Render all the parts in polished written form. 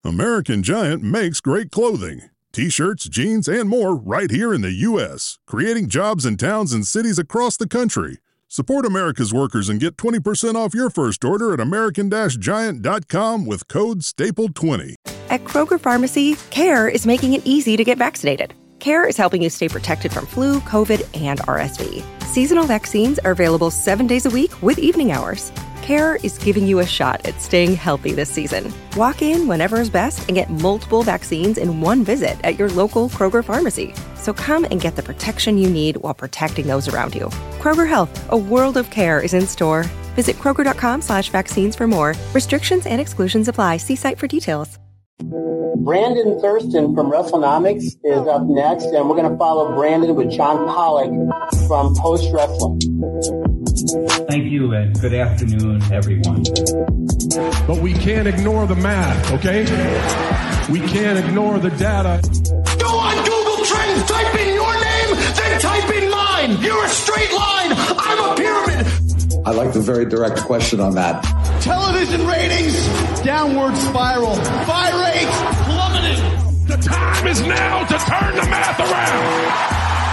American Giant makes great clothing. T-shirts, jeans, and more right here in the U.S., creating jobs in towns and cities across the country. Support America's workers and get 20% off your first order at american-giant.com with code STAPLE20. At Kroger Pharmacy, CARE is making it easy to get vaccinated. CARE is helping you stay protected from flu, COVID, and RSV. Seasonal vaccines are available 7 days a week with evening hours. CARE is giving you a shot at staying healthy this season. Walk in whenever is best and get multiple vaccines in one visit at your local Kroger Pharmacy. So come and get the protection you need while protecting those around you. Kroger Health, a world of care is in store. Visit Kroger.com/vaccines for more. Restrictions and exclusions apply. See site for details. Brandon Thurston from WrestleNomics is up next, and we're going to follow Brandon with John Pollock from Post Wrestling. Thank you, and good afternoon, everyone. But we can't ignore the math, okay? We can't ignore the data. Go on Google Trends, type in your name, then type in mine. You're a straight line. I'm a pyramid. I like the very direct question on that. Television ratings, downward spiral. Buy rates, plummeting. The time is now to turn the math around.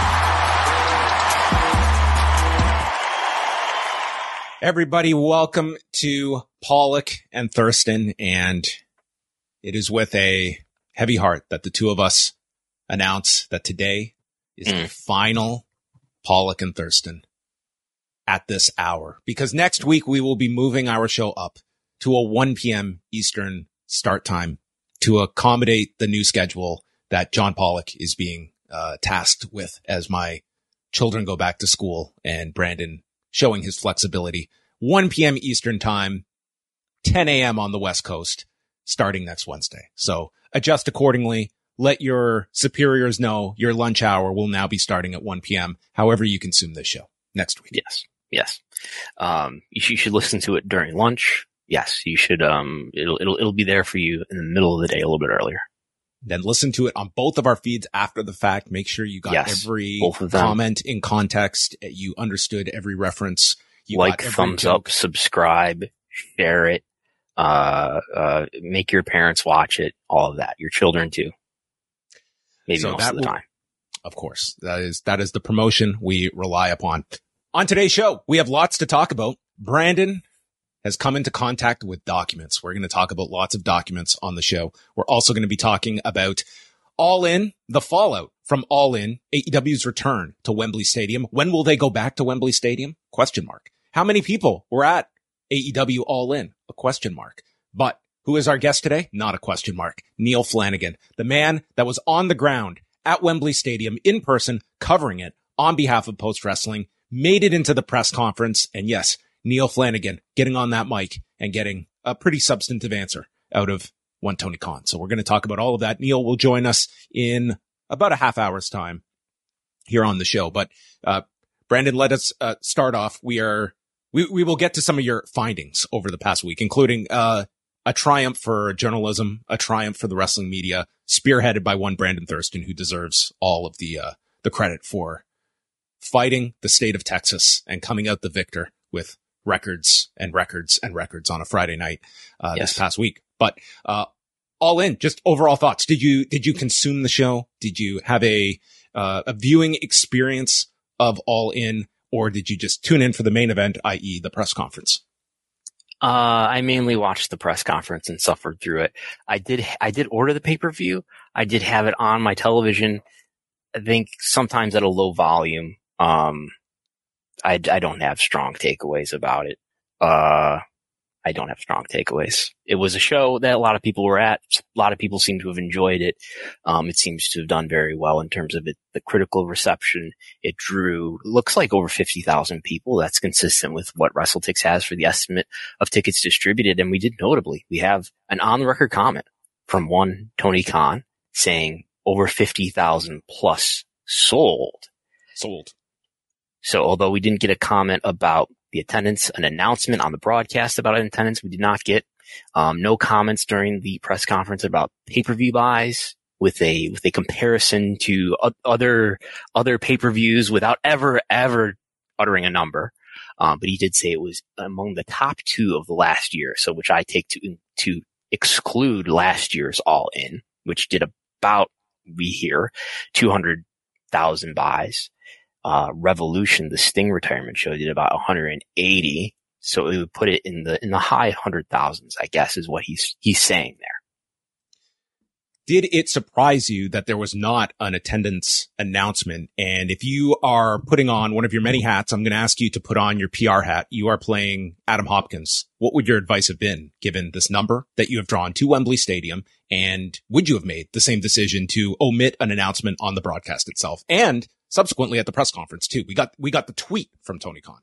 Everybody, welcome to Pollock and Thurston, and it is with a heavy heart that the two of us announce that today is the final Pollock and Thurston at this hour, because next week we will be moving our show up to a 1 p.m. Eastern start time to accommodate the new schedule that John Pollock is being tasked with as my children go back to school, and Brandon showing his flexibility. 1 p.m. Eastern time, 10 a.m. on the West Coast, starting next Wednesday. So adjust accordingly. Let your superiors know your lunch hour will now be starting at 1 p.m. However you consume this show next week. Yes. You should listen to it during lunch. Yes, you should. It'll be there for you in the middle of the day, a little bit earlier. Then listen to it on both of our feeds after the fact. Make sure you got every comment in context. You understood every reference. You like, thumbs up, subscribe, share it, make your parents watch it, all of that. Your children too. Maybe most of the time. Of course. That is the promotion we rely upon. On today's show, we have lots to talk about. Brandon has come into contact with documents. We're going to talk about lots of documents on the show. We're also going to be talking about All In, the fallout from All In, AEW's return to Wembley Stadium. When will they go back to Wembley Stadium? Question mark. How many people were at AEW All In? A question mark. But who is our guest today? Not a question mark. Neil Flanagan, the man that was on the ground at Wembley Stadium in person, covering it on behalf of Post Wrestling, made it into the press conference. And yes, Neil Flanagan getting on that mic and getting a pretty substantive answer out of one Tony Khan. So we're going to talk about all of that. Neil will join us in about a half hour's time here on the show. But, Brandon, let us start off. We will get to some of your findings over the past week, including, a triumph for journalism, a triumph for the wrestling media, spearheaded by one Brandon Thurston, who deserves all of the credit for fighting the state of Texas and coming out the victor with records and records and records on a Friday night, this past week. But, All In, just overall thoughts. Did you consume the show? Did you have a viewing experience of All In, or did you just tune in for the main event, i.e. the press conference? I mainly watched the press conference and suffered through it. I did order the pay-per-view. I did have it on my television. I think sometimes at a low volume. I don't have strong takeaways about it. I don't have strong takeaways. It was a show that a lot of people were at. A lot of people seem to have enjoyed it. It seems to have done very well in terms of the critical reception. It drew, looks like over 50,000 people. That's consistent with what WrestleTix has for the estimate of tickets distributed. And we did notably, we have an on-the-record comment from one Tony Khan saying over 50,000 plus sold. So although we didn't get a comment about the attendance, an announcement on the broadcast about attendance, we did not get no comments during the press conference about pay-per-view buys with a comparison to other pay-per-views without ever uttering a number. But he did say it was among the top 2 of the last year. So which I take to exclude last year's All In, which did about, we hear, 200,000 buys. Revolution, the Sting retirement show, did about 180. So it would put it in the high 100,000s, I guess, is what he's saying there. Did it surprise you that there was not an attendance announcement? And if you are putting on one of your many hats, I'm going to ask you to put on your PR hat. You are playing Adam Hopkins. What would your advice have been given this number that you have drawn to Wembley Stadium? And would you have made the same decision to omit an announcement on the broadcast itself? And subsequently at the press conference too. We got the tweet from Tony Khan.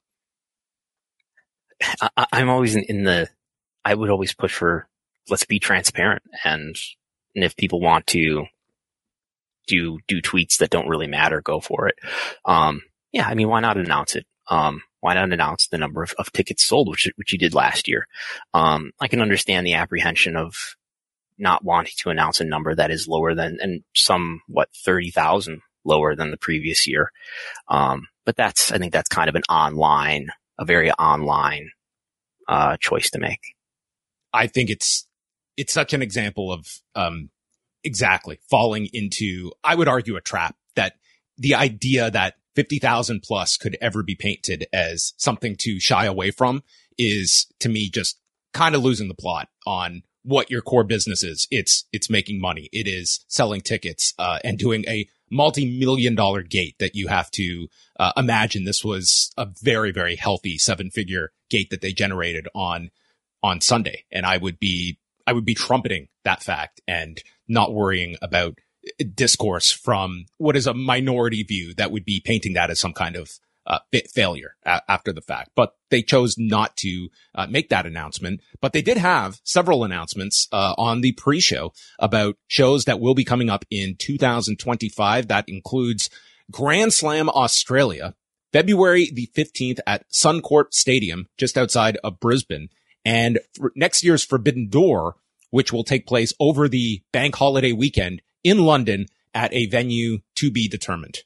I'm always I would always push for, let's be transparent. And if people want to do tweets that don't really matter, go for it. Yeah, I mean, why not announce it? Why not announce the number of tickets sold, which you did last year? I can understand the apprehension of not wanting to announce a number that is lower than, and 30,000 lower than the previous year. But I think that's kind of a very online, choice to make. I think it's such an example of, exactly falling into, I would argue, a trap, that the idea that 50,000 plus could ever be painted as something to shy away from is, to me, just kind of losing the plot on what your core business is. It's making money. It is selling tickets, and doing a multi-million-dollar gate that you have to imagine. This was a very, very healthy 7-figure gate that they generated on Sunday. And I would be trumpeting that fact and not worrying about discourse from what is a minority view that would be painting that as some kind of failure after the fact. But they chose not to make that announcement. But they did have several announcements on the pre-show about shows that will be coming up in 2025. That includes Grand Slam Australia, February the 15th at Suncorp Stadium, just outside of Brisbane, and next year's Forbidden Door, which will take place over the bank holiday weekend in London at a venue to be determined.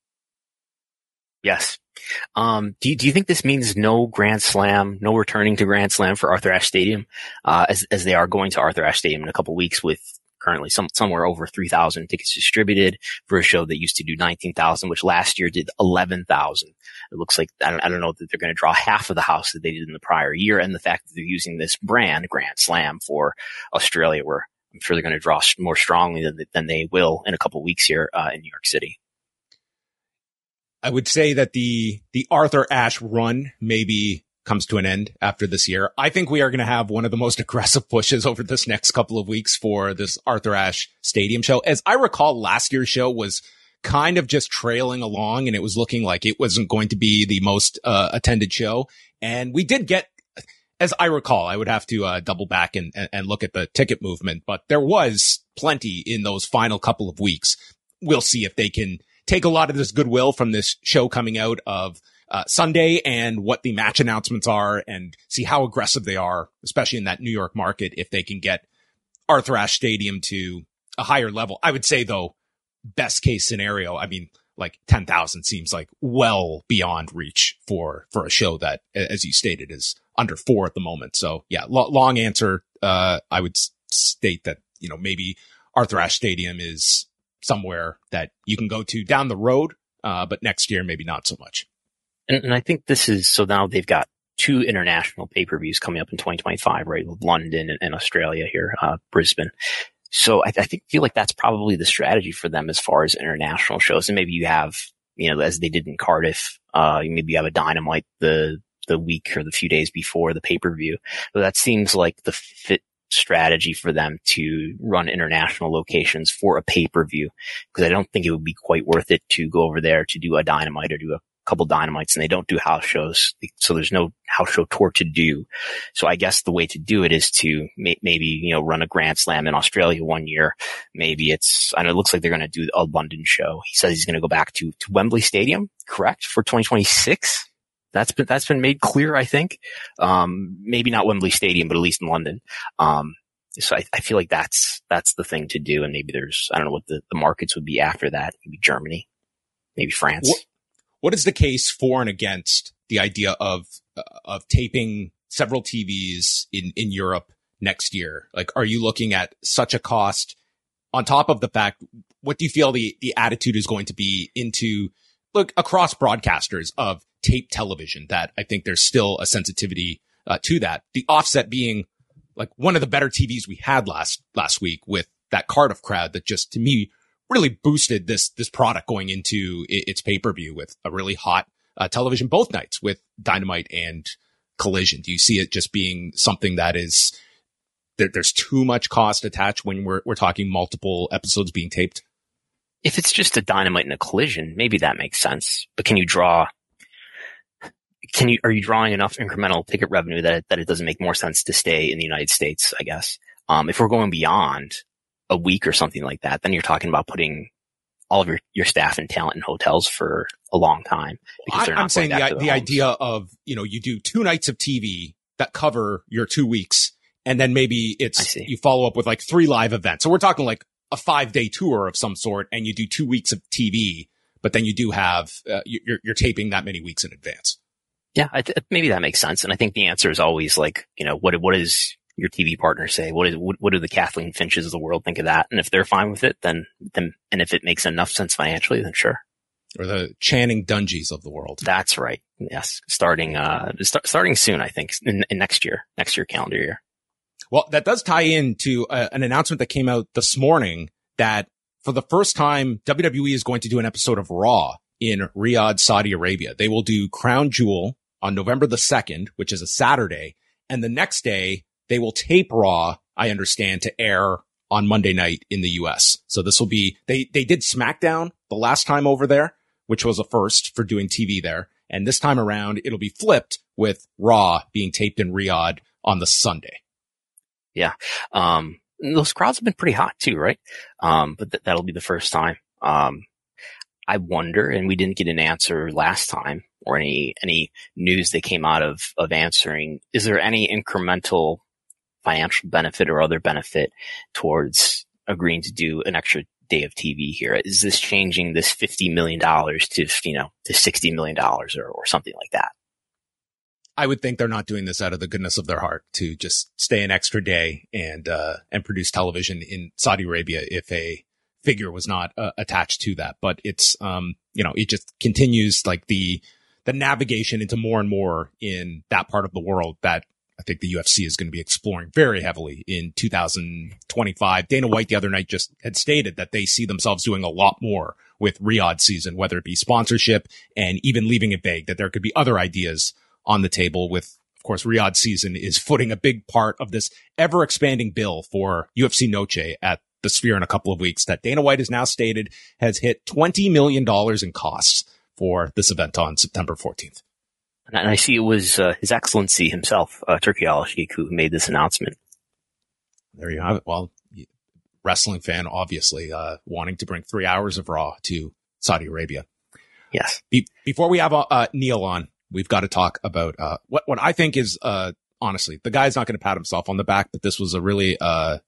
Yes. Do you think this means no Grand Slam, no returning to Grand Slam for Arthur Ashe Stadium, as they are going to Arthur Ashe Stadium in a couple of weeks with currently somewhere over 3,000 tickets distributed for a show that used to do 19,000, which last year did 11,000. It looks like, I don't know that they're going to draw half of the house that they did in the prior year. And the fact that they're using this brand, Grand Slam, for Australia, where I'm sure they're going to draw more strongly than they will in a couple of weeks here in New York City. I would say that the Arthur Ashe run maybe comes to an end after this year. I think we are going to have one of the most aggressive pushes over this next couple of weeks for this Arthur Ashe Stadium show. As I recall, last year's show was kind of just trailing along, and it was looking like it wasn't going to be the most attended show. And we did get, as I recall, I would have to double back and look at the ticket movement, but there was plenty in those final couple of weeks. We'll see if they can take a lot of this goodwill from this show coming out of Sunday and what the match announcements are, and see how aggressive they are, especially in that New York market, if they can get Arthur Ashe Stadium to a higher level. I would say, though, best case scenario, I mean, like 10,000 seems like well beyond reach for a show that, as you stated, is under 4 at the moment. So yeah, long answer. I would state that, maybe Arthur Ashe Stadium is somewhere that you can go to down the road, but next year, maybe not so much. And I think so now they've got 2 international pay-per-views coming up in 2025, right? With London and Australia here, Brisbane. So I feel like that's probably the strategy for them as far as international shows. And maybe you have, as they did in Cardiff, maybe you have a Dynamite the week or the few days before the pay-per-view. But that seems like the fit strategy for them to run international locations for a pay-per-view, because I don't think it would be quite worth it to go over there to do a Dynamite or do a couple Dynamites, and they don't do house shows. So there's no house show tour to do. So I guess the way to do it is to maybe, run a Grand Slam in Australia one year. Maybe it looks like they're going to do a London show. He says he's going to go back to Wembley Stadium, correct? For 2026. That's been made clear, I think. Maybe not Wembley Stadium, but at least in London. So I feel like that's the thing to do. And maybe I don't know what the markets would be after that. Maybe Germany, maybe France. What is the case for and against the idea of taping several TVs in Europe next year? Like, are you looking at such a cost on top of the fact, what do you feel the attitude is going to be into, look, across broadcasters of tape television, that I think there's still a sensitivity to that. The offset being like one of the better TVs we had last week with that Cardiff crowd that just, to me, really boosted this product going into its pay-per-view with a really hot television both nights with Dynamite and Collision. Do you see it just being something that is, there's too much cost attached when we're talking multiple episodes being taped? If it's just a Dynamite and a Collision, maybe that makes sense. But are you drawing enough incremental ticket revenue that it doesn't make more sense to stay in the United States, I guess? If we're going beyond a week or something like that, then you're talking about putting all of your staff and talent in hotels for a long time. I'm saying the idea of, you do 2 nights of TV that cover your 2 weeks, and then maybe you follow up with like 3 live events. So we're talking like a 5-day tour of some sort, and you do 2 weeks of TV, but then you do have, you're taping that many weeks in advance. Yeah, maybe that makes sense. And I think the answer is always like, what does your TV partner say? What do the Kathleen Finches of the world think of that? And if they're fine with it, then, and if it makes enough sense financially, then sure. Or the Channing Dungies of the world. That's right. Yes. Starting soon, I think, in next year calendar year. Well, that does tie into an announcement that came out this morning that for the first time, WWE is going to do an episode of Raw in Riyadh, Saudi Arabia. They will do Crown Jewel on November the 2nd, which is a Saturday. And the next day, they will tape Raw, I understand, to air on Monday night in the US. So this will be, they did SmackDown the last time over there, which was a first for doing TV there. And this time around, it'll be flipped with Raw being taped in Riyadh on the Sunday. Yeah. Those crowds have been pretty hot too, right? But that'll be the first time. I wonder, and we didn't get an answer last time or any news that came out of answering, is there any incremental financial benefit or other benefit towards agreeing to do an extra day of TV here? Is this changing this $50 million to $60 million or something like that? I would think they're not doing this out of the goodness of their heart to just stay an extra day and produce television in Saudi Arabia if a figure was not attached to that. But it's, it just continues like the navigation into more and more in that part of the world that I think the UFC is going to be exploring very heavily in 2025. Dana White the other night just had stated that they see themselves doing a lot more with Riyadh season, whether it be sponsorship and even leaving it vague that there could be other ideas on the table with, of course, Riyadh season is footing a big part of this ever expanding bill for UFC Noche at the Sphere in a couple of weeks that Dana White has now stated has hit $20 million in costs for this event on September 14th. And I see it was His Excellency himself, Turki Al-Sheikh, who made this announcement. There you have it. Well, wrestling fan, obviously, wanting to bring 3 hours of Raw to Saudi Arabia. Yes. Before we have Neil on, we've got to talk about what I think is honestly, the guy's not going to pat himself on the back, but this was a really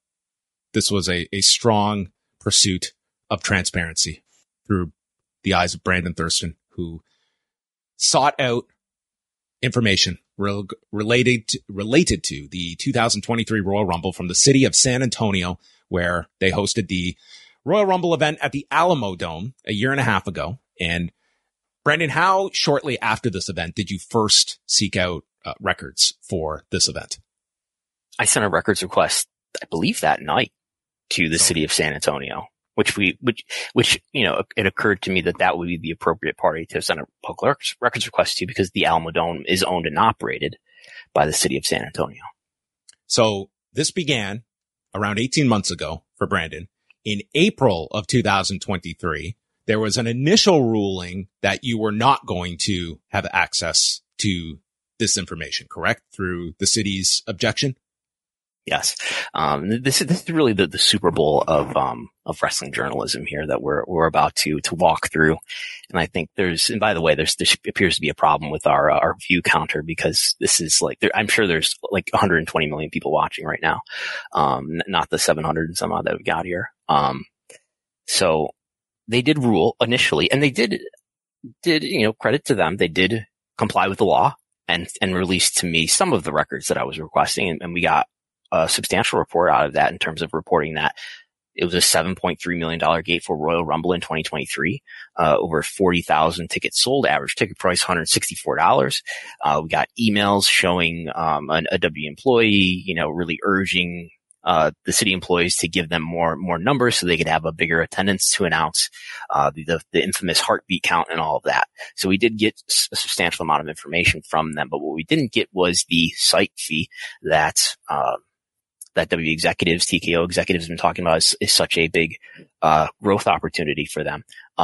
a strong pursuit of transparency through the eyes of Brandon Thurston, who sought out information related to the 2023 Royal Rumble from the city of San Antonio, where they hosted the Royal Rumble event at the Alamo Dome a year and a half ago. And Brandon, how shortly after this event did you first seek out records for this event? I sent a records request, I believe that night, to the city of San Antonio, which it occurred to me that would be the appropriate party to send a public records request to, because the Alamo Dome is owned and operated by the city of San Antonio. So this began around 18 months ago for Brandon. In April of 2023, there was an initial ruling that you were not going to have access to this information, correct? Through the city's objection? Yes. This is really the Super Bowl of wrestling journalism here that we're about to walk through. And I think and by the way, there appears to be a problem with our view counter, because this is like, I'm sure there's like 120 million people watching right now. Not the 700 and some odd that we've got here. So they did rule initially, and they did, credit to them. They did comply with the law and released to me some of the records that I was requesting. And we got a substantial report out of that in terms of reporting that it was a $7.3 million gate for Royal Rumble in 2023. Over 40,000 tickets sold, average ticket price $164. We got emails showing a W employee, really urging the city employees to give them more numbers so they could have a bigger attendance to announce the infamous heartbeat count and all of that. So we did get a substantial amount of information from them, but what we didn't get was the site fee that W executives, TKO executives have been talking about is such a big growth opportunity for them.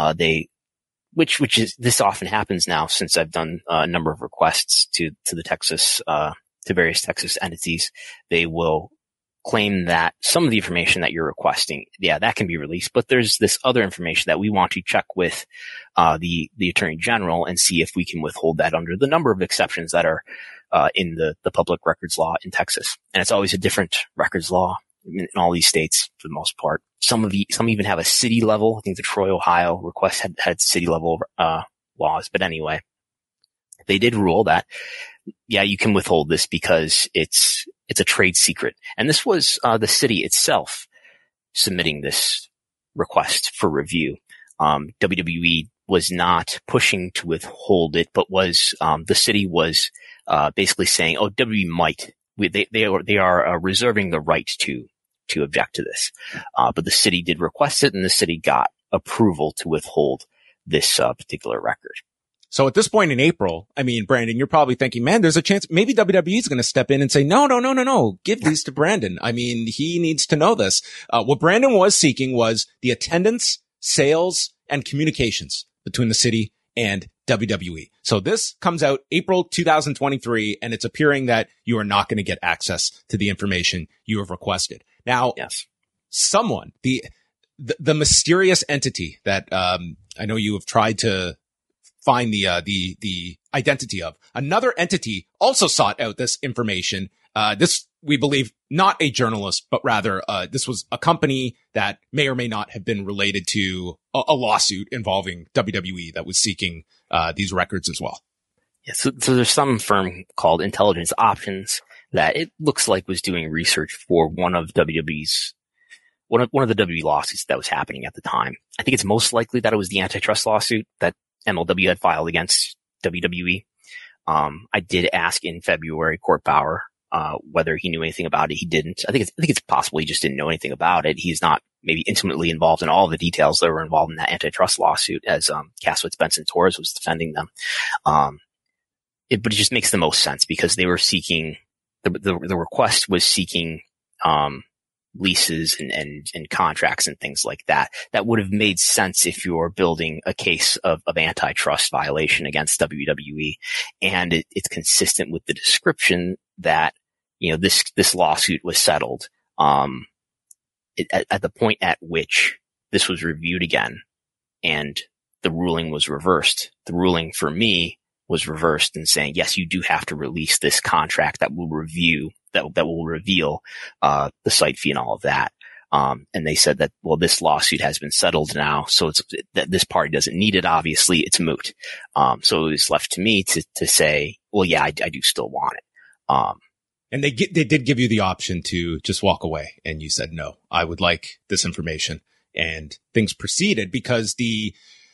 Which is, this often happens now since I've done a number of requests to the Texas, to various Texas entities. They will claim that some of the information that you're requesting, that can be released, but there's this other information that we want to check with the Attorney General and see if we can withhold that under the number of exceptions that are in the public records law in Texas. And it's always a different records law in all these states for the most part. Some even have a city level. I think the Troy, Ohio request had city level laws. But anyway, they did rule that, you can withhold this because it's a trade secret. And this was the city itself submitting this request for review. WWE was not pushing to withhold it, but the city was basically saying, WWE might. They are reserving the right to object to this. But the city did request it, and the city got approval to withhold this particular record. So at this point in April, I mean, Brandon, you're probably thinking, man, there's a chance maybe WWE is going to step in and say, no, give these to Brandon. I mean, he needs to know this. What Brandon was seeking was the attendance, sales, and communications between the city and WWE. So this comes out April 2023, and it's appearing that you are not going to get access to the information you have requested. Now, yes, someone, the mysterious entity that I know you have tried to find the identity of, another entity also sought out this information. This, we believe, not a journalist, but rather this was a company that may or may not have been related to a lawsuit involving WWE that was seeking these records as well. Yeah, so there's some firm called Intelligence Options that it looks like was doing research for one of the WWE lawsuits that was happening at the time. I think it's most likely that it was the antitrust lawsuit that MLW had filed against WWE. I did ask in February Court Bauer whether he knew anything about it. He didn't. I think it's possible he just didn't know anything about it. He's not maybe intimately involved in all of the details that were involved in that antitrust lawsuit, as Caswitz Benson Torres was defending them. But it just makes the most sense because they were seeking the request was seeking leases and contracts and things like that. That would have made sense if you're building a case of antitrust violation against WWE. And it's consistent with the description that, this lawsuit was settled, at the point at which this was reviewed again and the ruling was reversed. The ruling for me was reversed and saying, yes, you do have to release this contract that will reveal the site fee and all of that. And they said that, well, this lawsuit has been settled now, so it's that this party doesn't need it. Obviously, it's moot. So it was left to me to say, well, yeah, I do still want it. And they did give you the option to just walk away, and you said, no, I would like this information. And things proceeded because the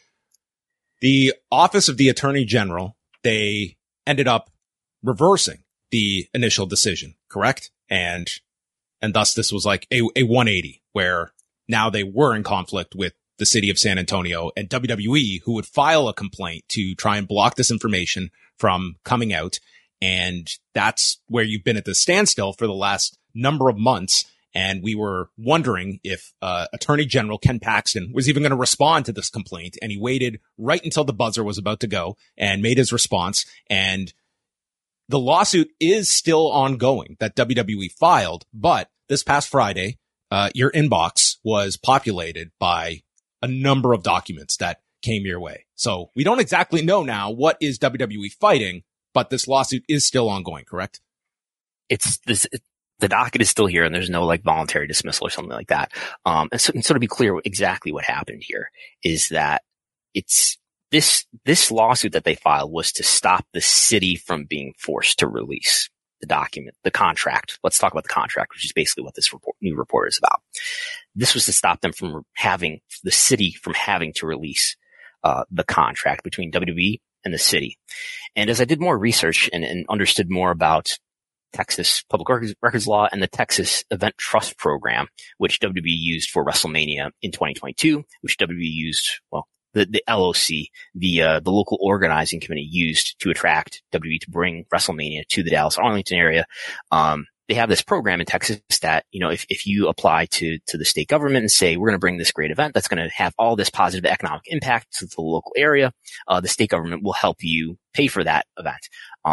Office of the Attorney General, they ended up reversing the initial decision, correct? And thus this was like a 180 where now they were in conflict with the city of San Antonio and WWE, who would file a complaint to try and block this information from coming out. And that's where you've been at the standstill for the last number of months. And we were wondering if Attorney General Ken Paxton was even going to respond to this complaint. And he waited right until the buzzer was about to go and made his response. And the lawsuit is still ongoing that WWE filed. But this past Friday, your inbox was populated by a number of documents that came your way. So we don't exactly know now what is WWE fighting, but this lawsuit is still ongoing, correct? The docket is still here, and there's no voluntary dismissal or something like that. And so to be clear, exactly what happened here is that it's this lawsuit that they filed was to stop the city from being forced to release the document, the contract. Let's talk about the contract, which is basically what this new report is about. This was to stop them from the city from having to release the contract between WWE and the city. And as I did more research and understood more about Texas public records law and the Texas Event Trust Program, which WWE used for WrestleMania in 2022, which WWE used, the LOC, the local organizing committee used to attract WWE to bring WrestleMania to the Dallas Arlington area. They have this program in Texas that, if you apply to the state government and say, we're going to bring this great event that's going to have all this positive economic impact to the local area, the state government will help you pay for that event.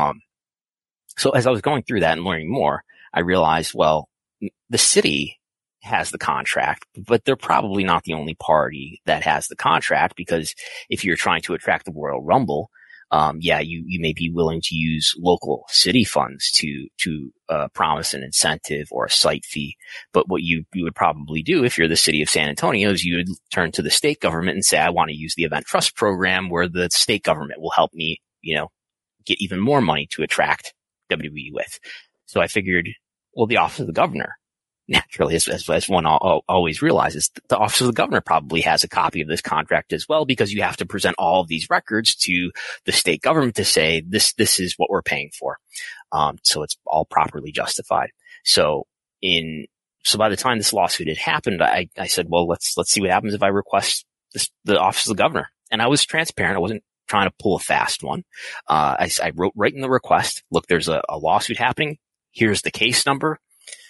So as I was going through that and learning more, I realized, the city has the contract, but they're probably not the only party that has the contract, because if you're trying to attract the Royal Rumble, you may be willing to use local city funds to promise an incentive or a site fee. But what you would probably do if you're the city of San Antonio is you would turn to the state government and say, I want to use the Event Trust Program where the state government will help me, get even more money to attract WWE with. So I figured, the office of the governor, naturally, as one always realizes, the office of the governor probably has a copy of this contract as well, because you have to present all of these records to the state government to say, this is what we're paying for. So it's all properly justified. So by the time this lawsuit had happened, I said, let's see what happens if I request the office of the governor. And I was transparent. I wasn't trying to pull a fast one. I wrote right in the request, look, there's a lawsuit happening. Here's the case number.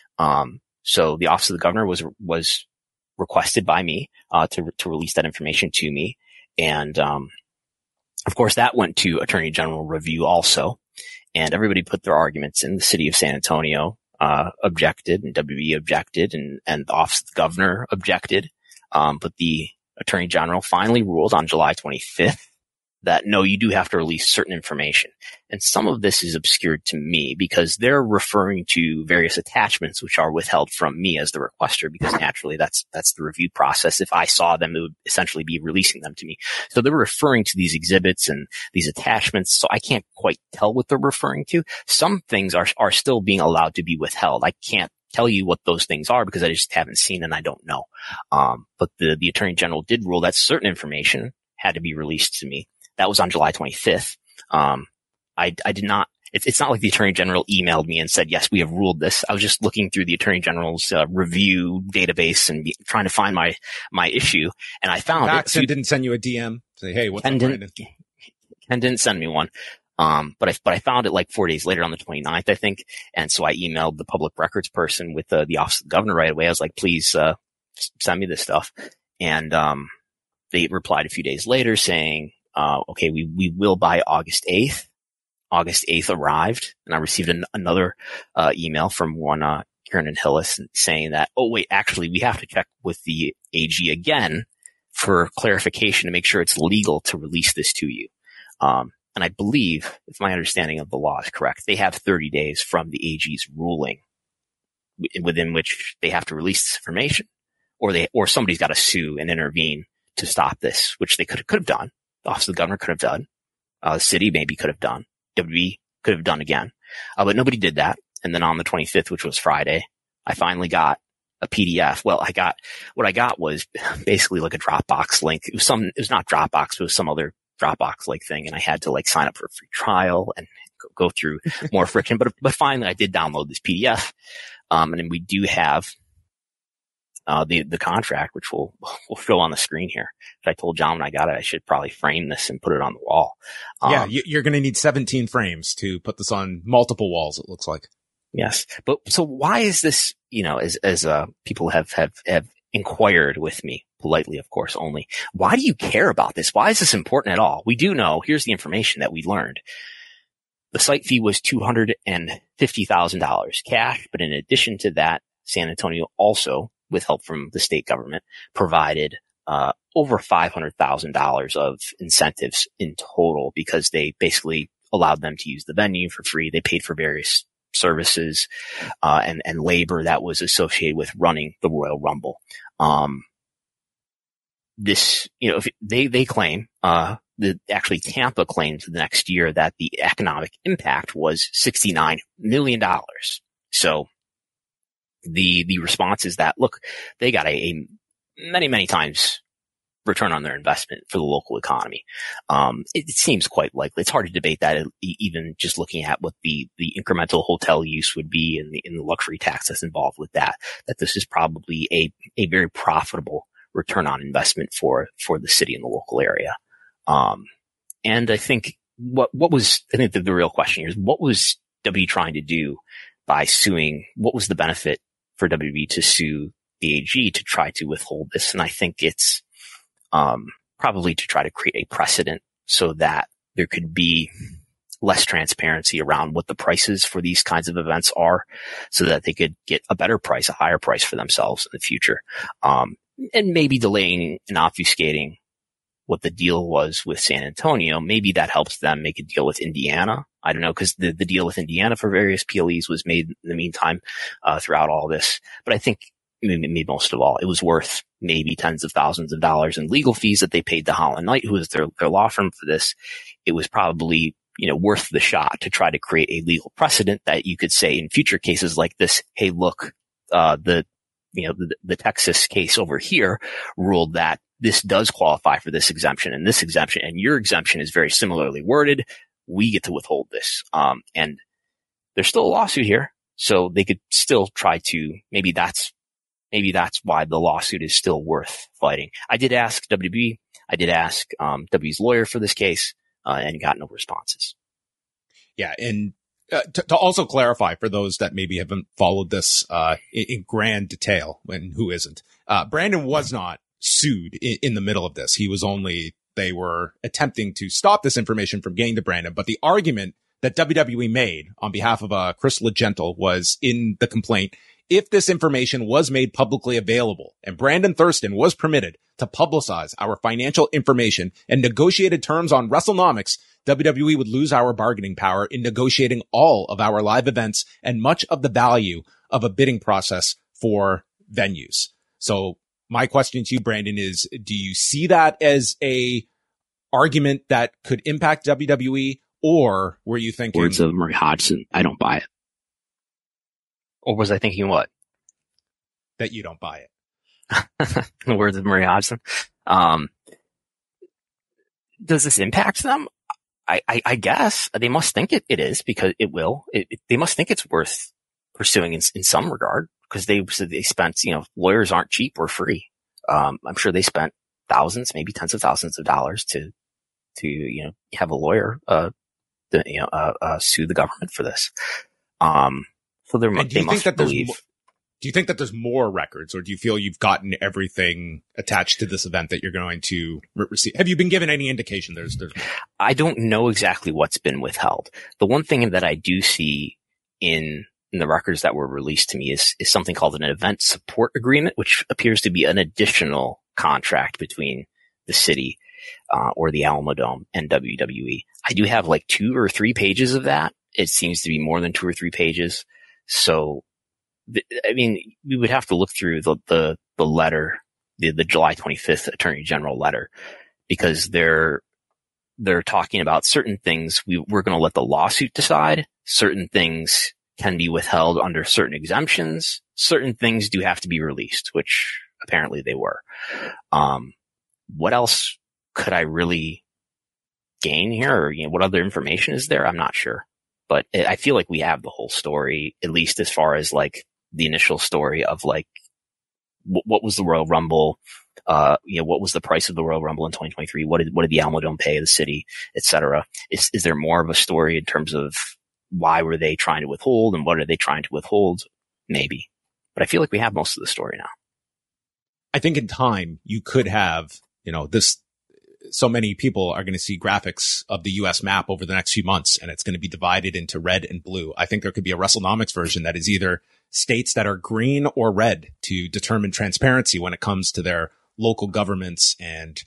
So the office of the governor was requested by me, to release that information to me. And, of course that went to Attorney General review also. And everybody put their arguments in. The city of San Antonio, objected, and WWE objected, and the office of the governor objected. But the Attorney General finally ruled on July 25th that no, you do have to release certain information. And some of this is obscured to me because they're referring to various attachments which are withheld from me as the requester, because naturally that's the review process. If I saw them, it would essentially be releasing them to me. So they're referring to these exhibits and these attachments. So I can't quite tell what they're referring to. Some things are still being allowed to be withheld. I can't tell you what those things are because I just haven't seen and I don't know. But the Attorney General did rule that certain information had to be released to me. That was on July 25th. I did not, it's not like the Attorney General emailed me and said, yes, we have ruled this. I was just looking through the Attorney General's review database and trying to find my issue. And I found it. Ken didn't send you a DM? Say, hey, what's up, Brandon? Ken didn't send me one. But I found it like 4 days later on the 29th, I think. And so I emailed the public records person with the office of the governor right away. I was like, please, send me this stuff. And, they replied a few days later saying, okay, we will by August 8th. August 8th arrived, and I received another email from one Kieran Hillis saying that, oh wait, actually we have to check with the AG again for clarification to make sure it's legal to release this to you. And I believe, if my understanding of the law is correct, they have 30 days from the AG's ruling within which they have to release this information, or somebody's got to sue and intervene to stop this, which they could have done. The office of the governor could have done. The city maybe could have done. WWE could have done again. But nobody did that. And then on the 25th, which was Friday, I finally got a PDF. Well, what I got was basically like a Dropbox link. It was not Dropbox, it was some other Dropbox like thing. And I had to like sign up for a free trial and go through more friction. But finally I did download this PDF. And then we do have the contract, which we'll show on the screen here. I told John when I got it, I should probably frame this and put it on the wall. Yeah, you're going to need 17 frames to put this on multiple walls, it looks like. Yes. But so why is this, as people have inquired with me, politely, of course, only, why do you care about this? Why is this important at all? We do know, here's the information that we learned. The site fee was $250,000 cash, but in addition to that, San Antonio also, with help from the state government, provided over $500,000 of incentives in total because they basically allowed them to use the venue for free. They paid for various services and labor that was associated with running the Royal Rumble. This, if they claim actually Tampa claimed the next year that the economic impact was $69 million. So the response is that, look, they got a many times return on their investment for the local economy. It seems quite likely. It's hard to debate that, even just looking at what the incremental hotel use would be and the luxury tax that's involved with that this is probably a very profitable return on investment for the city and the local area. And I think the real question here is, what was W trying to do by suing? What was the benefit for WB to sue the AG to try to withhold this? And I think it's probably to try to create a precedent so that there could be less transparency around what the prices for these kinds of events are, so that they could get a better price, a higher price for themselves in the future. And maybe delaying and obfuscating what the deal was with San Antonio. Maybe that helps them make a deal with Indiana. I don't know, because the deal with Indiana for various PLEs was made in the meantime, throughout all this. But I think maybe most of all, it was worth maybe tens of thousands of dollars in legal fees that they paid to Holland Knight, who was their law firm for this. It was probably, worth the shot to try to create a legal precedent that you could say in future cases like this, hey, look, the Texas case over here ruled that this does qualify for this exemption and this exemption, and your exemption is very similarly worded. We get to withhold this. And there's still a lawsuit here, so they could still try to, maybe that's why the lawsuit is still worth fighting. I did ask WB. I did ask W's lawyer for this case, and got no responses. Yeah, and to also clarify for those that maybe haven't followed this in grand detail, and who isn't, Brandon was not sued in the middle of this. They were attempting to stop this information from getting to Brandon, but the argument that WWE made on behalf of Chris Legentle was in the complaint: if this information was made publicly available and Brandon Thurston was permitted to publicize our financial information and negotiated terms on WrestleNomics, WWE would lose our bargaining power in negotiating all of our live events and much of the value of a bidding process for venues. So my question to you, Brandon, is, do you see that as a argument that could impact WWE, or were you thinking... Words of Murray Hodgson, I don't buy it. Or was I thinking what? That you don't buy it. The words of Murray Hodgson. Does this impact them? I guess they must think it is, because it will. They must think it's worth pursuing in some regard, because they spent, lawyers aren't cheap or free. I'm sure they spent thousands, maybe tens of thousands of dollars to have a lawyer, sue the government for this. So they must believe. Do you think that there's more records, or do you feel you've gotten everything attached to this event that you're going to receive? Have you been given any indication there's more? I don't know exactly what's been withheld. The one thing that I do see in the records that were released to me is something called an event support agreement, which appears to be an additional contract between the city, or the Alamodome and WWE. I do have like 2 or 3 pages of that. It seems to be more than 2 or 3 pages. So, we would have to look through the letter, the July 25th Attorney General letter, because they're talking about certain things we're going to let the lawsuit decide. Certain things can be withheld under certain exemptions. Certain things do have to be released, which apparently they were. What else could I really gain here? Or, what other information is there? I'm not sure. But I feel like we have the whole story, at least as far as like the initial story of like, what was the Royal Rumble? What was the price of the Royal Rumble in 2023? What did the Alamodome pay the city, et cetera? Is there more of a story in terms of why were they trying to withhold and what are they trying to withhold? Maybe. But I feel like we have most of the story now. I think in time you could have, so many people are going to see graphics of the U.S. map over the next few months, and it's going to be divided into red and blue. I think there could be a WrestleNomics version that is either states that are green or red to determine transparency when it comes to their local governments and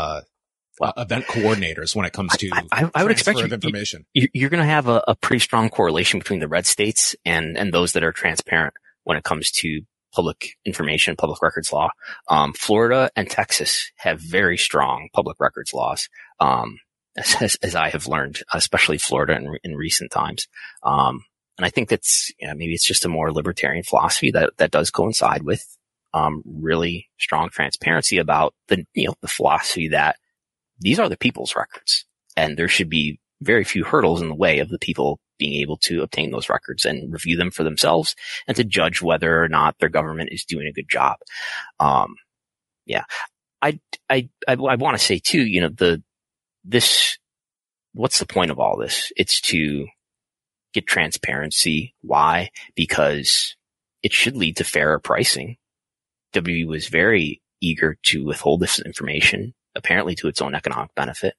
event coordinators when it comes to I would expect information. You're going to have a pretty strong correlation between the red states and those that are transparent when it comes to public information, public records law. Florida and Texas have very strong public records laws, as I have learned, especially Florida in recent times. And I think that's, maybe it's just a more libertarian philosophy that does coincide with, really strong transparency about the philosophy that these are the people's records, and there should be very few hurdles in the way of the people being able to obtain those records and review them for themselves and to judge whether or not their government is doing a good job. I want to say too, what's the point of all this? It's to get transparency. Why? Because it should lead to fairer pricing. WB was very eager to withhold this information, apparently to its own economic benefit.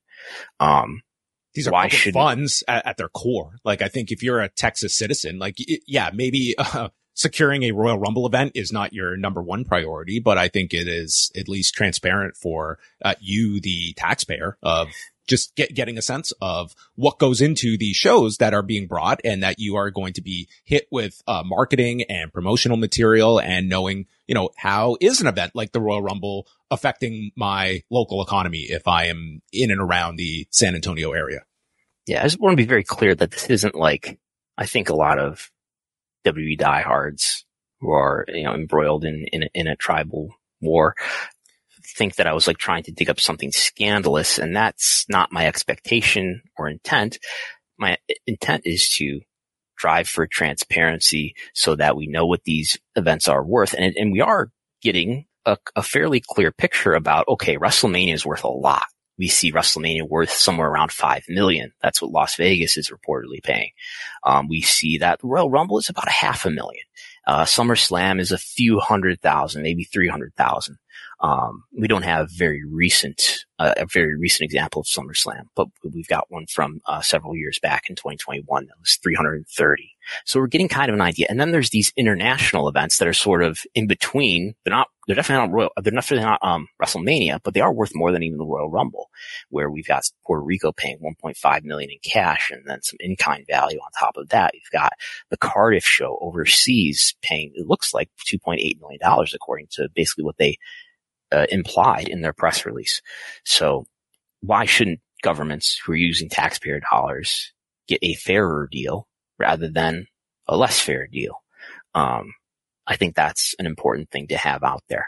These are public funds at their core. Like, I think if you're a Texas citizen, maybe securing a Royal Rumble event is not your number one priority, but I think it is at least transparent for you, the taxpayer, of just getting a sense of what goes into these shows that are being brought, and that you are going to be hit with marketing and promotional material, and knowing, how is an event like the Royal Rumble affecting my local economy if I am in and around the San Antonio area. Yeah, I just want to be very clear that this isn't like, I think a lot of WB diehards who are, embroiled in a tribal war think that I was like trying to dig up something scandalous, and that's not my expectation or intent. My intent is to drive for transparency so that we know what these events are worth. And we are getting a fairly clear picture about, okay, WrestleMania is worth a lot. We see WrestleMania worth somewhere around $5 million. That's what Las Vegas is reportedly paying. We see that the Royal Rumble is about $500,000. SummerSlam is a few $100,000, maybe $300,000. We don't have a very recent example of SummerSlam, but we've got one from several years back in 2021 that was $330,000. So we're getting kind of an idea. And then there's these international events that are sort of in between. They're definitely not WrestleMania, but they are worth more than even the Royal Rumble, where we've got Puerto Rico paying $1.5 million in cash and then some in-kind value on top of that. You've got the Cardiff show overseas paying, it looks like $2.8 million, according to basically what they implied in their press release. So why shouldn't governments who are using taxpayer dollars get a fairer deal rather than a less fair deal? I think that's an important thing to have out there.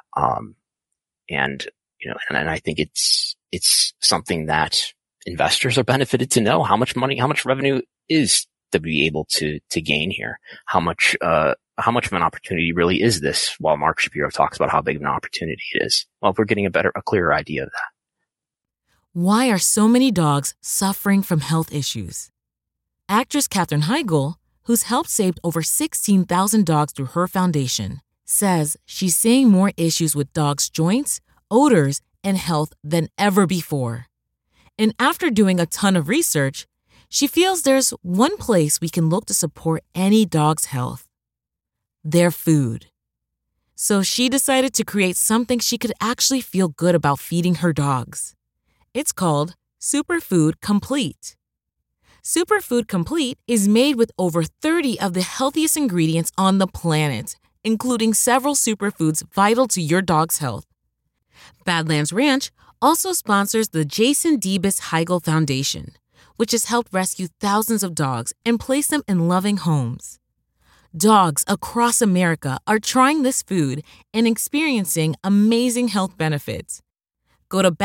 And I think it's something that investors are benefited to know. How much revenue is WB able to gain here? How much of an opportunity really is this? While Mark Shapiro talks about how big of an opportunity it is. Well, we're getting a clearer idea of that. Why are so many dogs suffering from health issues? Actress Katherine Heigl, who's helped save over 16,000 dogs through her foundation, says she's seeing more issues with dogs' joints, odors, and health than ever before. And after doing a ton of research, she feels there's one place we can look to support any dog's health: their food. So she decided to create something she could actually feel good about feeding her dogs. It's called Superfood Complete. Superfood Complete is made with over 30 of the healthiest ingredients on the planet, including several superfoods vital to your dog's health. Badlands Ranch also sponsors the Jason Debus Heigl Foundation, which has helped rescue thousands of dogs and place them in loving homes. Dogs across America are trying this food and experiencing amazing health benefits. Go to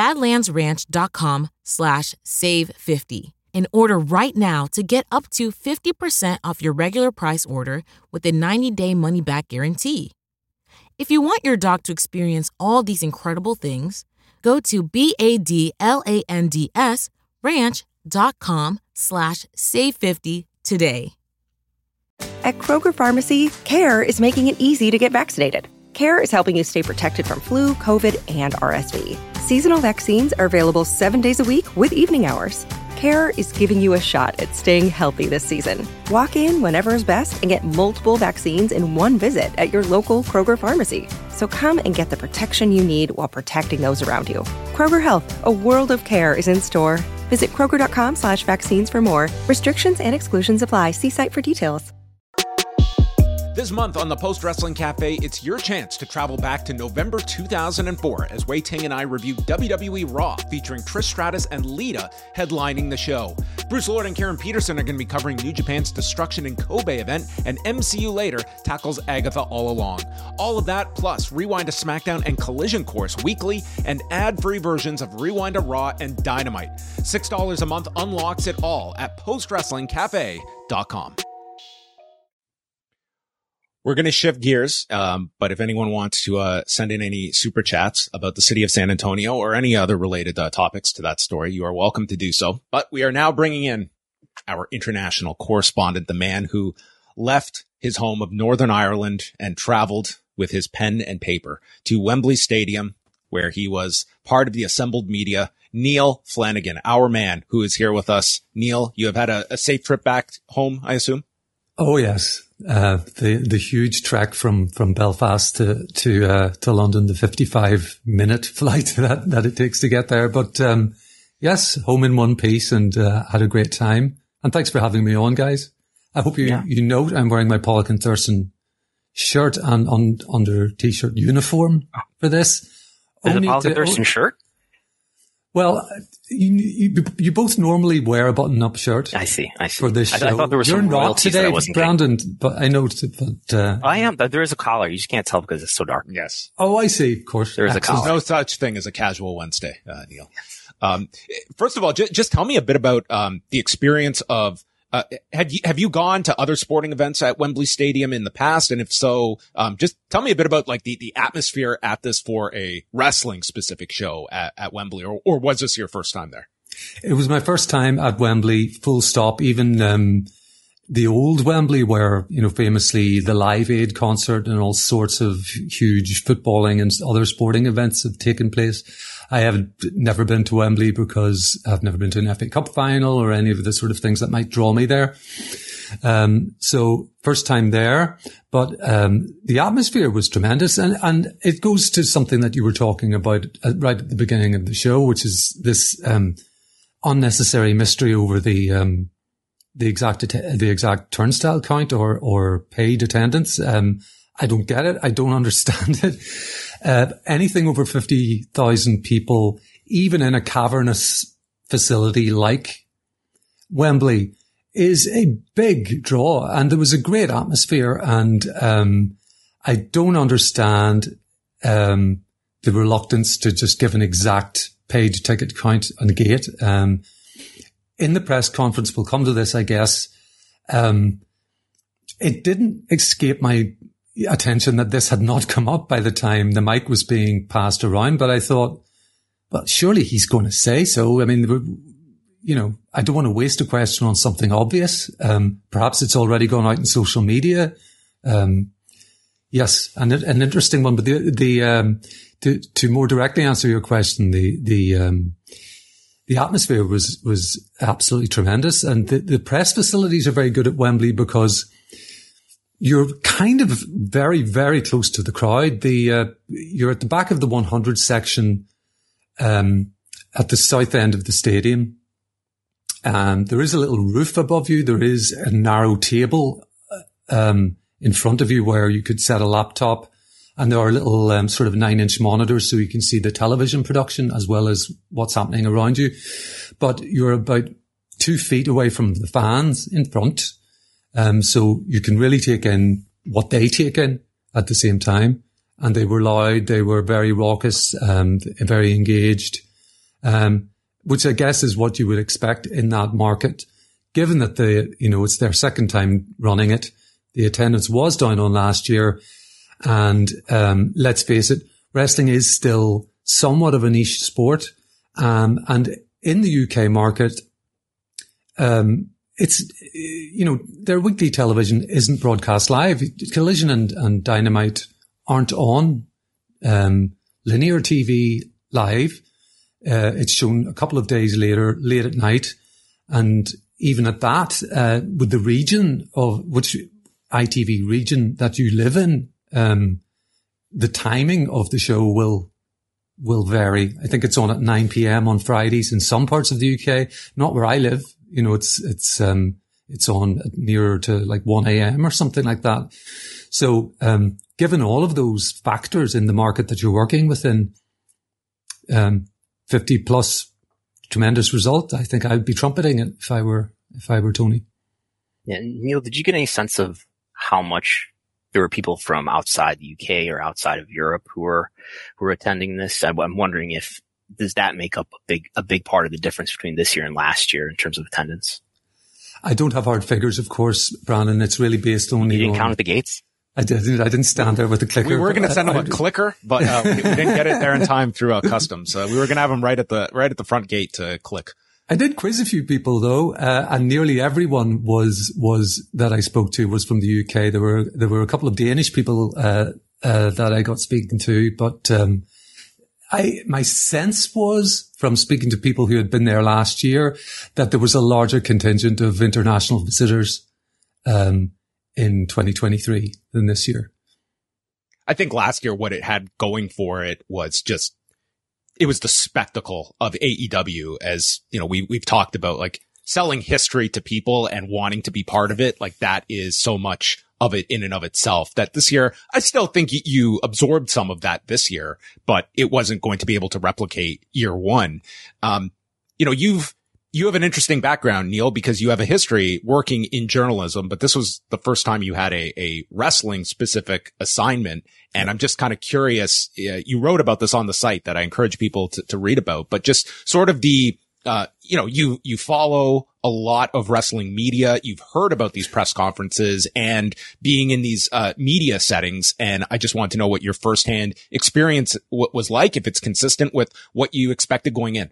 badlandsranch.com/save50 and order right now to get up to 50% off your regular price order with a 90-day money-back guarantee. If you want your dog to experience all these incredible things, go to badlandsranch.com/save50 today. At Kroger Pharmacy, CARE is making it easy to get vaccinated. CARE is helping you stay protected from flu, COVID, and RSV. Seasonal vaccines are available 7 days a week with evening hours. CARE is giving you a shot at staying healthy this season. Walk in whenever is best and get multiple vaccines in one visit at your local Kroger Pharmacy. So come and get the protection you need while protecting those around you. Kroger Health, a world of care, is in store. Visit Kroger.com/vaccines for more. Restrictions and exclusions apply. See site for details. This month on the Post Wrestling Cafe, it's your chance to travel back to November 2004 as Wei Ting and I review WWE Raw, featuring Trish Stratus and Lita headlining the show. Bruce Lord and Karen Peterson are going to be covering New Japan's Destruction in Kobe event, and MCU Later tackles Agatha All Along. All of that, plus Rewind to SmackDown and Collision Course weekly, and ad-free versions of Rewind to Raw and Dynamite. $6 a month unlocks it all at postwrestlingcafe.com. We're going to shift gears, but if anyone wants to send in any super chats about the city of San Antonio or any other related topics to that story, you are welcome to do so. But we are now bringing in our international correspondent, the man who left his home of Northern Ireland and traveled with his pen and paper to Wembley Stadium, where he was part of the assembled media, Neil Flanagan, our man who is here with us. Neil, you have had a safe trip back home, I assume? Oh, yes. The huge trek from Belfast to London, the 55-minute flight that it takes to get there. But, yes, home in one piece and, had a great time. And thanks for having me on, guys. I hope you note I'm wearing my Pollock and Thurston shirt and under t-shirt uniform for this. Is it a Pollock and Thurston shirt? Well, you both normally wear a button-up shirt. I see. For this show. I thought there was some royalties that I wasn't Brandon, but I know. I am. There is a collar. You just can't tell because it's so dark. Yes. Oh, I see. Of course. There is a collar. There's no such thing as a casual Wednesday, Neil. First of all, just tell me a bit about the experience of. Have you gone to other sporting events at Wembley Stadium in the past? And if so, just tell me a bit about like the atmosphere at this for a wrestling specific show at Wembley, or was this your first time there? It was my first time at Wembley, full stop. Even, the old Wembley where, famously the Live Aid concert and all sorts of huge footballing and other sporting events have taken place. I haven't never been to Wembley because I've never been to an FA Cup final or any of the sort of things that might draw me there. So first time there, but, the atmosphere was tremendous. And it goes to something that you were talking about right at the beginning of the show, which is this, unnecessary mystery over the exact turnstile count or paid attendance. I don't get it. I don't understand it. Anything over 50,000 people, even in a cavernous facility like Wembley, is a big draw. And there was a great atmosphere. And, I don't understand, the reluctance to just give an exact paid ticket count on the gate. In the press conference, we'll come to this, I guess. It didn't escape my attention that this had not come up by the time the mic was being passed around, but I thought, well, surely he's going to say so. I mean, I don't want to waste a question on something obvious. Perhaps it's already gone out in social media. Yes, and an interesting one, but to more directly answer your question, the atmosphere was absolutely tremendous. And the press facilities are very good at Wembley because you're kind of very, very close to the crowd. You're at the back of the 100 section, at the south end of the stadium. There is a little roof above you. There is a narrow table, in front of you where you could set a laptop. And there are little, sort of 9-inch monitors so you can see the television production as well as what's happening around you. But you're about 2 feet away from the fans in front. So you can really take in what they take in at the same time. And they were loud. They were very raucous, very engaged, which I guess is what you would expect in that market, given that it's their second time running it. The attendance was down on last year. And, let's face it, wrestling is still somewhat of a niche sport. And in the UK market, it's, their weekly television isn't broadcast live. Collision and Dynamite aren't on, linear TV live. It's shown a couple of days later, late at night. And even at that, with the region of which ITV region that you live in, the timing of the show will vary. I think it's on at 9 p.m. on Fridays in some parts of the UK, not where I live. It's it's on nearer to like 1 a.m. or something like that. So, given all of those factors in the market that you're working within, 50 plus tremendous result, I think I'd be trumpeting it if I were Tony. Yeah, Neil, did you get any sense of how much there were people from outside the UK or outside of Europe who were attending this? I'm wondering if does that make up a big part of the difference between this year and last year in terms of attendance? I don't have hard figures, of course, Brandon. It's really based only on... You didn't count at the gates? I didn't stand there with a clicker. We were going to send them a clicker, but we didn't get it there in time through customs. We were going to have them right at the front gate to click. I did quiz a few people though, and nearly everyone was that I spoke to was from the UK. There were a couple of Danish people that I got speaking to, but my sense was from speaking to people who had been there last year that there was a larger contingent of international visitors in 2023 than this year. I think last year what it had going for it was just, it was the spectacle of AEW, as, you know, we've talked about, like, selling history to people and wanting to be part of it. Like, that is so much of it in and of itself that this year, I still think you absorbed some of that this year, but it wasn't going to be able to replicate year one. You know, you have an interesting background, Neil, because you have a history working in journalism, but this was the first time you had a wrestling specific assignment. And I'm just kind of curious. You wrote about this on the site that I encourage people to read about, but just sort of the, you know, you follow a lot of wrestling media. You've heard about these press conferences and being in these, media settings. And I just want to know what your firsthand experience was like, if it's consistent with what you expected going in.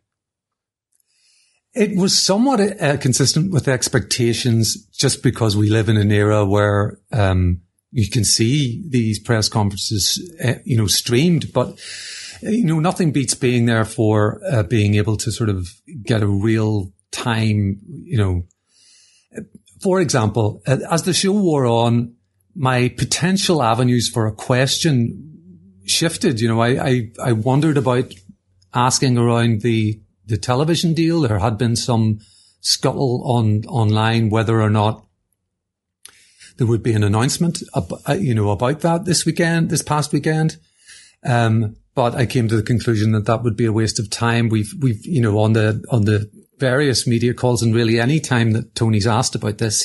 It was somewhat consistent with expectations just because we live in an era where, you can see these press conferences, you know, streamed, but, you know, nothing beats being there for, being able to sort of get a real time, you know. For example, as the show wore on, my potential avenues for a question shifted. You know, I wondered about asking around the television deal. There had been some scuttle online whether or not there would be an announcement, you know, about that this past weekend. But I came to the conclusion that would be a waste of time. We've, you know, on the various media calls, and really any time that Tony's asked about this,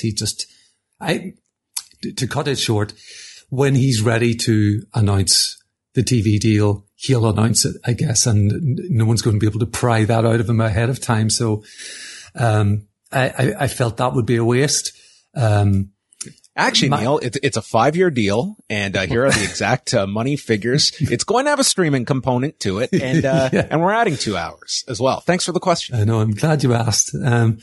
to cut it short, when he's ready to announce the TV deal, he'll announce it, I guess, and no one's going to be able to pry that out of him ahead of time. So, I felt that would be a waste. Actually, Neil, it's a 5-year deal, and here are the exact money figures. It's going to have a streaming component to it, and and we're adding 2 hours as well. Thanks for the question. I know, I'm glad you asked.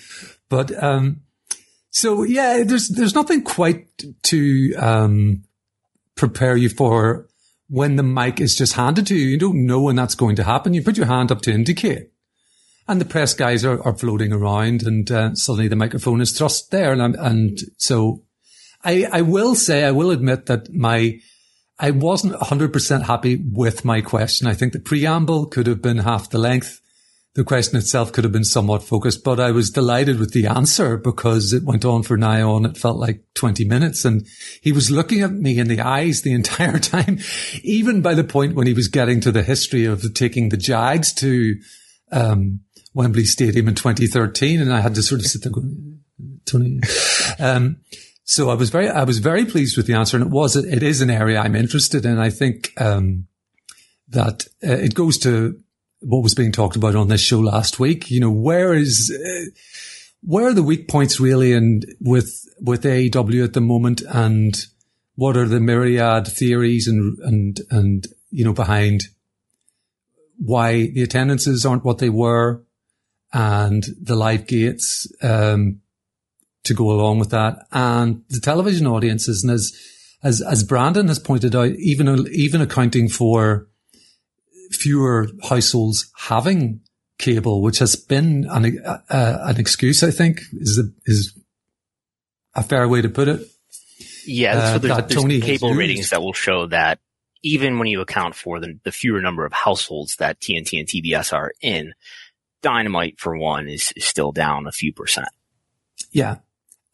So yeah, there's nothing quite to prepare you for when the mic is just handed to you. You don't know when that's going to happen. You put your hand up to indicate, and the press guys are floating around, and suddenly the microphone is thrust there, and so. I will admit that I wasn't 100% happy with my question. I think the preamble could have been half the length. The question itself could have been somewhat focused, but I was delighted with the answer because it went on for nigh on. It felt like 20 minutes, and he was looking at me in the eyes the entire time, even by the point when he was getting to the history of taking the Jags to, Wembley Stadium in 2013. And I had to sort of sit there going, Tony, so I was very pleased with the answer, and it is an area I'm interested in. I think, that, it goes to what was being talked about on this show last week. You know, where are the weak points really with AEW at the moment, and what are the myriad theories and, you know, behind why the attendances aren't what they were and the live gates, to go along with that, and the television audiences. And as Brandon has pointed out, even accounting for fewer households having cable, which has been an excuse, I think is a fair way to put it. Yeah, so there's cable ratings that will show that even when you account for the fewer number of households that TNT and TBS are in, Dynamite, for one, is still down a few percent. Yeah.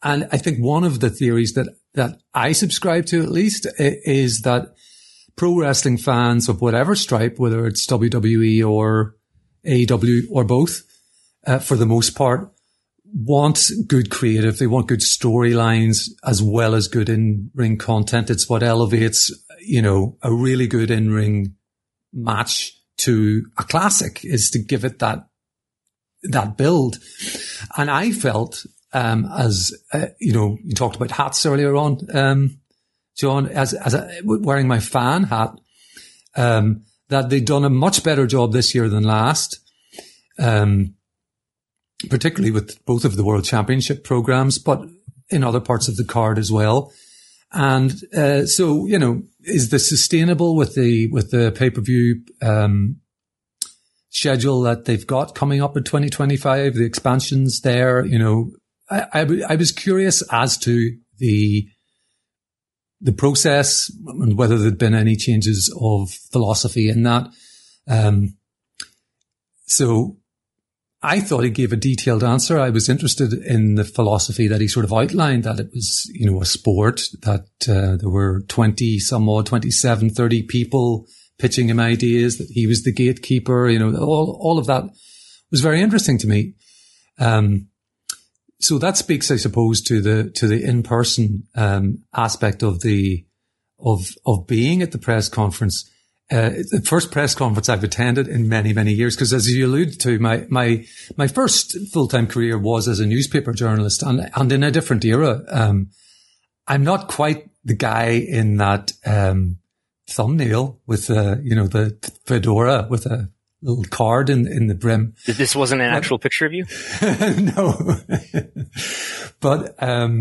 And I think one of the theories that I subscribe to, at least, is that pro wrestling fans of whatever stripe, whether it's WWE or AEW or both, for the most part, want good creative. They want good storylines as well as good in-ring content. It's what elevates, a really good in-ring match to a classic, is to give it that build. And I felt, you talked about hats earlier on, John, as wearing my fan hat, that they'd done a much better job this year than last, particularly with both of the World Championship programs, but in other parts of the card as well. And so, is this sustainable with the pay-per-view schedule that they've got coming up in 2025, the expansions there? I was curious as to the process and whether there'd been any changes of philosophy in that. So I thought he gave a detailed answer. I was interested in the philosophy that he sort of outlined, that it was, a sport, that there were 27, 30 people pitching him ideas, that he was the gatekeeper, all of that was very interesting to me. So that speaks, I suppose, to the in-person aspect of being at the press conference. The first press conference I've attended in many, many years, because as you alluded to, my first full-time career was as a newspaper journalist, and in a different era. I'm not quite the guy in that thumbnail with the fedora with a little card in the brim. This wasn't an actual picture of you? No. But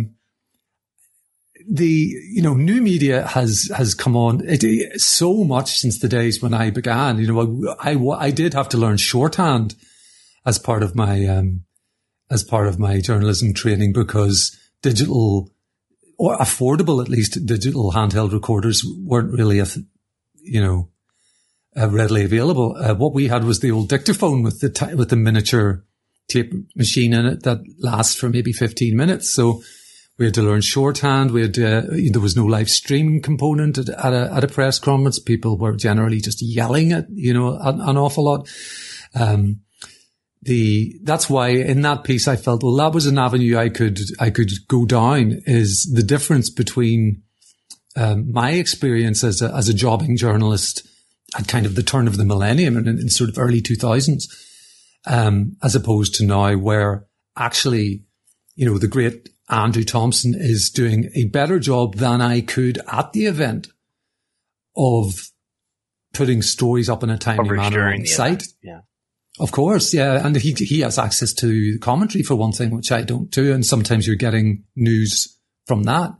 the new media has come on so much since the days when I began. I did have to learn shorthand as part of my journalism training, because digital, or affordable at least, digital handheld recorders weren't really readily available. What we had was the old dictaphone with the miniature tape machine in it that lasts for maybe 15 minutes. So we had to learn shorthand. There was no live streaming component at a press conference. People were generally just yelling at, an awful lot. That's why in that piece I felt, well, that was an avenue I could go down, is the difference between, my experience as a jobbing journalist at kind of the turn of the millennium and in sort of early 2000s, as opposed to now, where actually, the great Andrew Thompson is doing a better job than I could at the event of putting stories up in a timely manner on the site. Yeah. Of course, yeah. And he has access to commentary, for one thing, which I don't do. And sometimes you're getting news from that.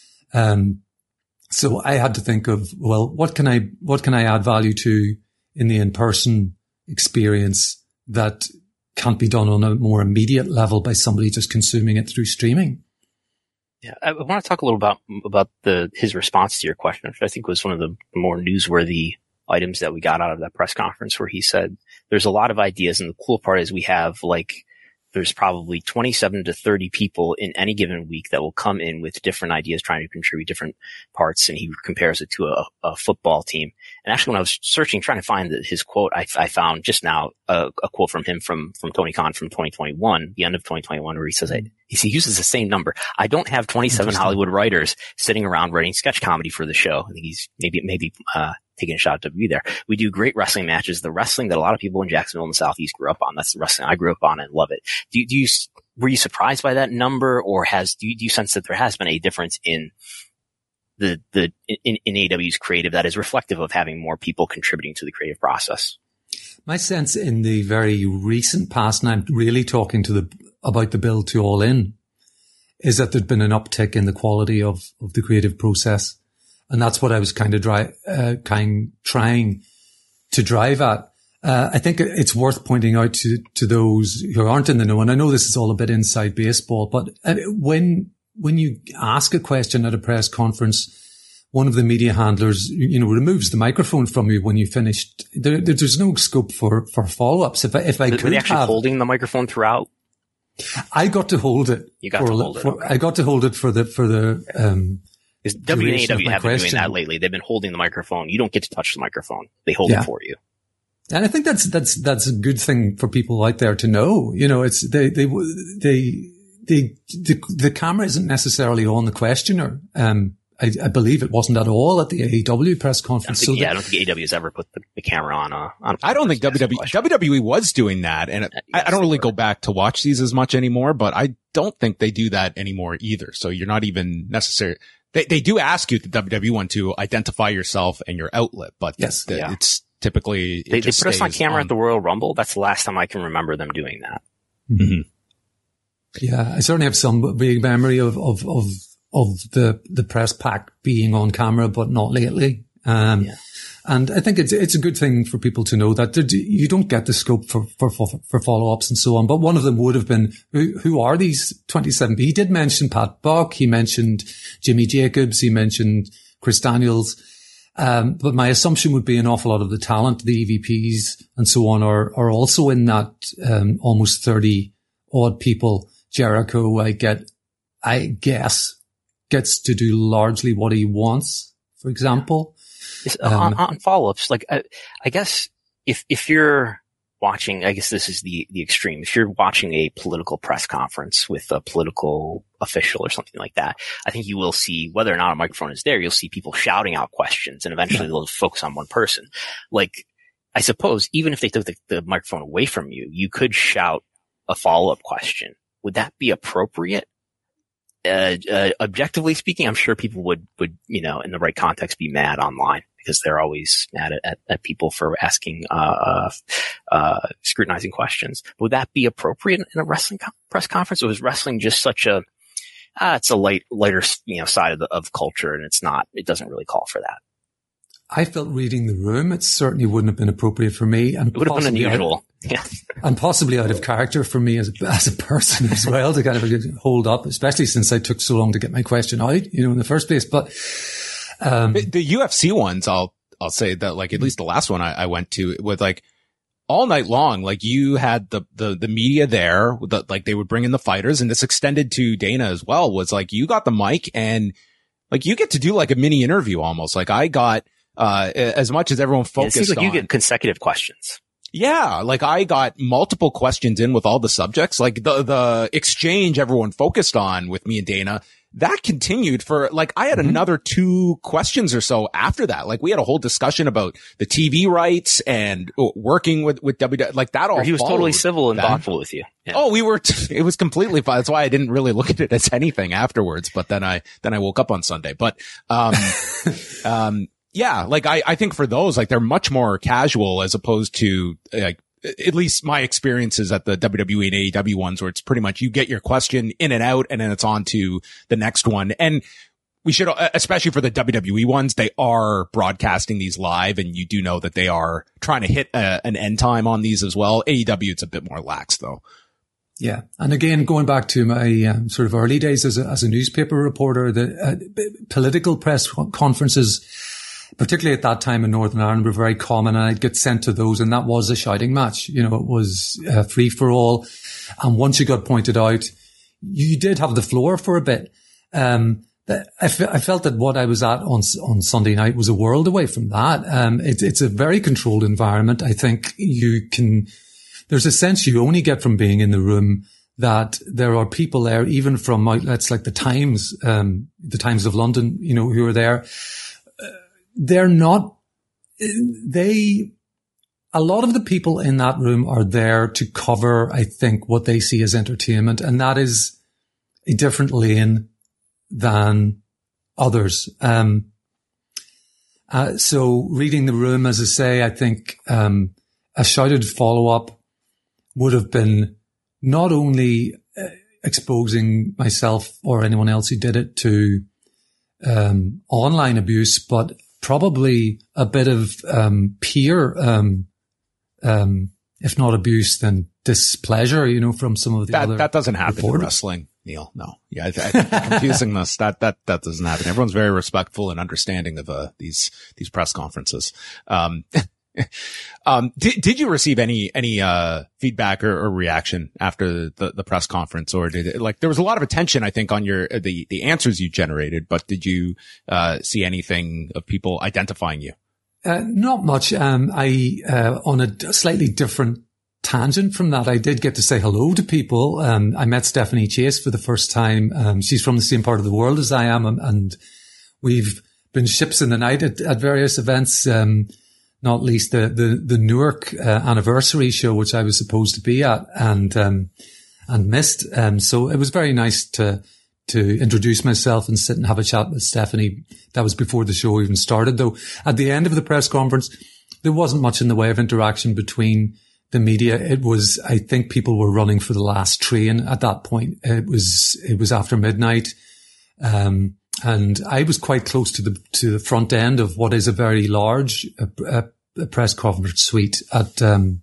So I had to think of, well, what can I add value to in the in-person experience that can't be done on a more immediate level by somebody just consuming it through streaming? Yeah, I want to talk a little about his response to your question, which I think was one of the more newsworthy items that we got out of that press conference, where he said there's a lot of ideas, and the cool part is we have there's probably 27 to 30 people in any given week that will come in with different ideas, trying to contribute different parts. And he compares it to a football team. And actually, when I was searching, trying to find his quote, I found just now a quote from him from Tony Khan from 2021, the end of 2021, where he says, he uses the same number. I don't have 27 Hollywood writers sitting around writing sketch comedy for the show. I think he's maybe taking a shot at WWE there. We do great wrestling matches, the wrestling that a lot of people in Jacksonville and the Southeast grew up on. That's the wrestling I grew up on and love it. Were you surprised by that number, or do you sense that there has been a difference in in AEW's creative that is reflective of having more people contributing to the creative process? My sense in the very recent past, and I'm really talking about the build to All In, is that there'd been an uptick in the quality of the creative process. And that's what I was kind of trying to drive at. I think it's worth pointing out to those who aren't in the know, and I know this is all a bit inside baseball, but when you ask a question at a press conference, one of the media handlers, removes the microphone from you when you finished. There's no scope for follow-ups. If I could were they actually holding the microphone throughout? I got to hold it. You got to hold it. Okay. I got to hold it for the WNAW have been doing that lately. They've been holding the microphone. You don't get to touch the microphone. They hold it for you. And I think that's a good thing for people out there to know. You know, it's the camera isn't necessarily on the questioner. I believe it wasn't at all at the AEW press conference. I don't think AEW has ever put the camera on. I don't think WWE was doing that. And I don't really go back to watch these as much anymore, but I don't think they do that anymore either. So you're not even necessary. They do ask you, the WWE one, to identify yourself and your outlet, but it's typically, they put us on camera at the Royal Rumble. That's the last time I can remember them doing that. Mm-hmm. Yeah. I certainly have some big memory of the press pack being on camera, but not lately. And I think it's a good thing for people to know that you don't get the scope for follow-ups and so on. But one of them would have been, who are these 27? He did mention Pat Buck. He mentioned Jimmy Jacobs. He mentioned Chris Daniels. But my assumption would be an awful lot of the talent, the EVPs and so on are also in that, almost 30 odd people. Jericho, I guess, gets to do largely what he wants, for example. On follow-ups, like, I guess if you're watching, I guess this is the extreme. If you're watching a political press conference with a political official or something like that, I think you will see, whether or not a microphone is there, you'll see people shouting out questions, and eventually they'll focus on one person. Like, I suppose even if they took the microphone away from you, you could shout a follow-up question. Would that be appropriate? Objectively speaking, I'm sure people would, you know, in the right context, be mad online because they're always mad at people for asking, scrutinizing questions. Would that be appropriate in a wrestling press conference? Or was wrestling just such it's a lighter, you know, side of culture, and it doesn't really call for that. I felt reading the room, it certainly wouldn't have been appropriate for me. And it would have been unusual. And possibly out of character for me as a person as well, to kind of hold up, especially since I took so long to get my question out, you know, in the first place. But, the UFC ones, I'll say that, like, at least the last one I went to, with, like, all night long, like, you had the media there, like, they would bring in the fighters, and this extended to Dana as well, was like, you got the mic and, like, you get to do like a mini interview almost. Like, I got, as much as everyone focused on. It seems like you get consecutive questions. Yeah. Like, I got multiple questions in with all the subjects. Like, the exchange everyone focused on with me and Dana, that continued for, like, I had another 2 questions or so after that. Like, we had a whole discussion about the TV rights and working with WWE, like, that all. He was totally civil and thoughtful with you. Yeah. Oh, it was completely fine. That's why I didn't really look at it as anything afterwards. But then I woke up on Sunday. But, yeah, like, I think for those, like, they're much more casual as opposed to, like, at least my experiences at the WWE and AEW ones, where it's pretty much you get your question in and out and then it's on to the next one. And we should, especially for the WWE ones, they are broadcasting these live, and you do know that they are trying to hit an end time on these as well. AEW, it's a bit more lax though. Yeah. And again, going back to my sort of early days as a newspaper reporter, the political press conferences, particularly at that time in Northern Ireland, were very common, and I'd get sent to those, and that was a shouting match. You know, it was free for all. And once you got pointed out, you did have the floor for a bit. I felt that what I was at on Sunday night was a world away from that. It's a very controlled environment. I think there's a sense you only get from being in the room that there are people there, even from outlets like the Times of London, you know, who are there. A lot of the people in that room are there to cover, I think, what they see as entertainment, and that is a different lane than others. So reading the room, as I say, I think, a shouted follow-up would have been not only exposing myself or anyone else who did it to, online abuse, but probably a bit of peer, if not abuse, then displeasure, you know, from some of the other. That doesn't happen reporters. In wrestling, Neil. No. Yeah, I think confusing this. That doesn't happen. Everyone's very respectful and understanding of these press conferences. Did you receive any feedback or reaction after the press conference, or did it, like, there was a lot of attention, I think, on the answers you generated, but did you see anything of people identifying you? Not much. On a slightly different tangent from that, I did get to say hello to people. I met Stephanie Chase for the first time. She's from the same part of the world as I am, and we've been ships in the night at various events, not least the Newark anniversary show, which I was supposed to be at and missed. So it was very nice to introduce myself and sit and have a chat with Stephanie. That was before the show even started, though. At the end of the press conference, there wasn't much in the way of interaction between the media. It was, I think people were running for the last train at that point. It was after midnight. And I was quite close to the front end of what is a very large press conference suite at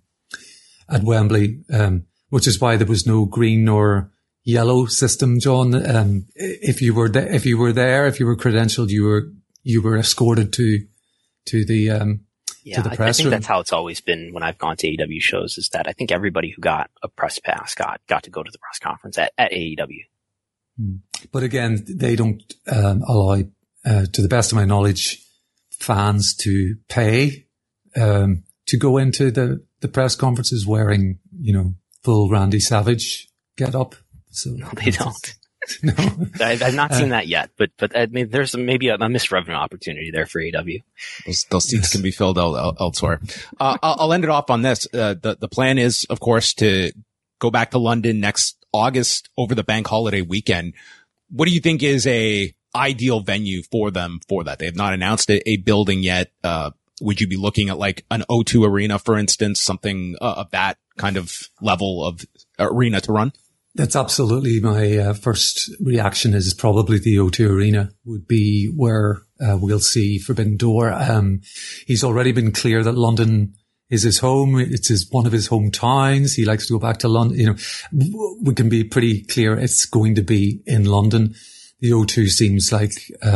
Wembley, which is why there was no green or yellow system, John. If you were there, if you were credentialed, you were escorted to the press I think room. that's how it's always been when I've gone to AEW shows, is that I think everybody who got a press pass got to go to the press conference at AEW. But again, they don't allow, to the best of my knowledge, fans to pay to go into the press conferences wearing, full Randy Savage get up. So no, they don't. No, I've not seen that yet, but I mean, there's maybe a missed revenue opportunity there for AEW. Those seats can be filled elsewhere. I'll end it off on this. The plan is, of course, to go back to London next August over the bank holiday weekend. What do you think is a ideal venue for them for that? They have not announced a building yet. Would you be looking at like an O2 Arena, for instance, something of that kind of level of arena to run? That's absolutely my first reaction. Is probably the O2 Arena would be where we'll see Forbidden Door. He's already been clear that London is his home. It's one of his hometowns. He likes to go back to London. We can be pretty clear it's going to be in London. The O2 seems like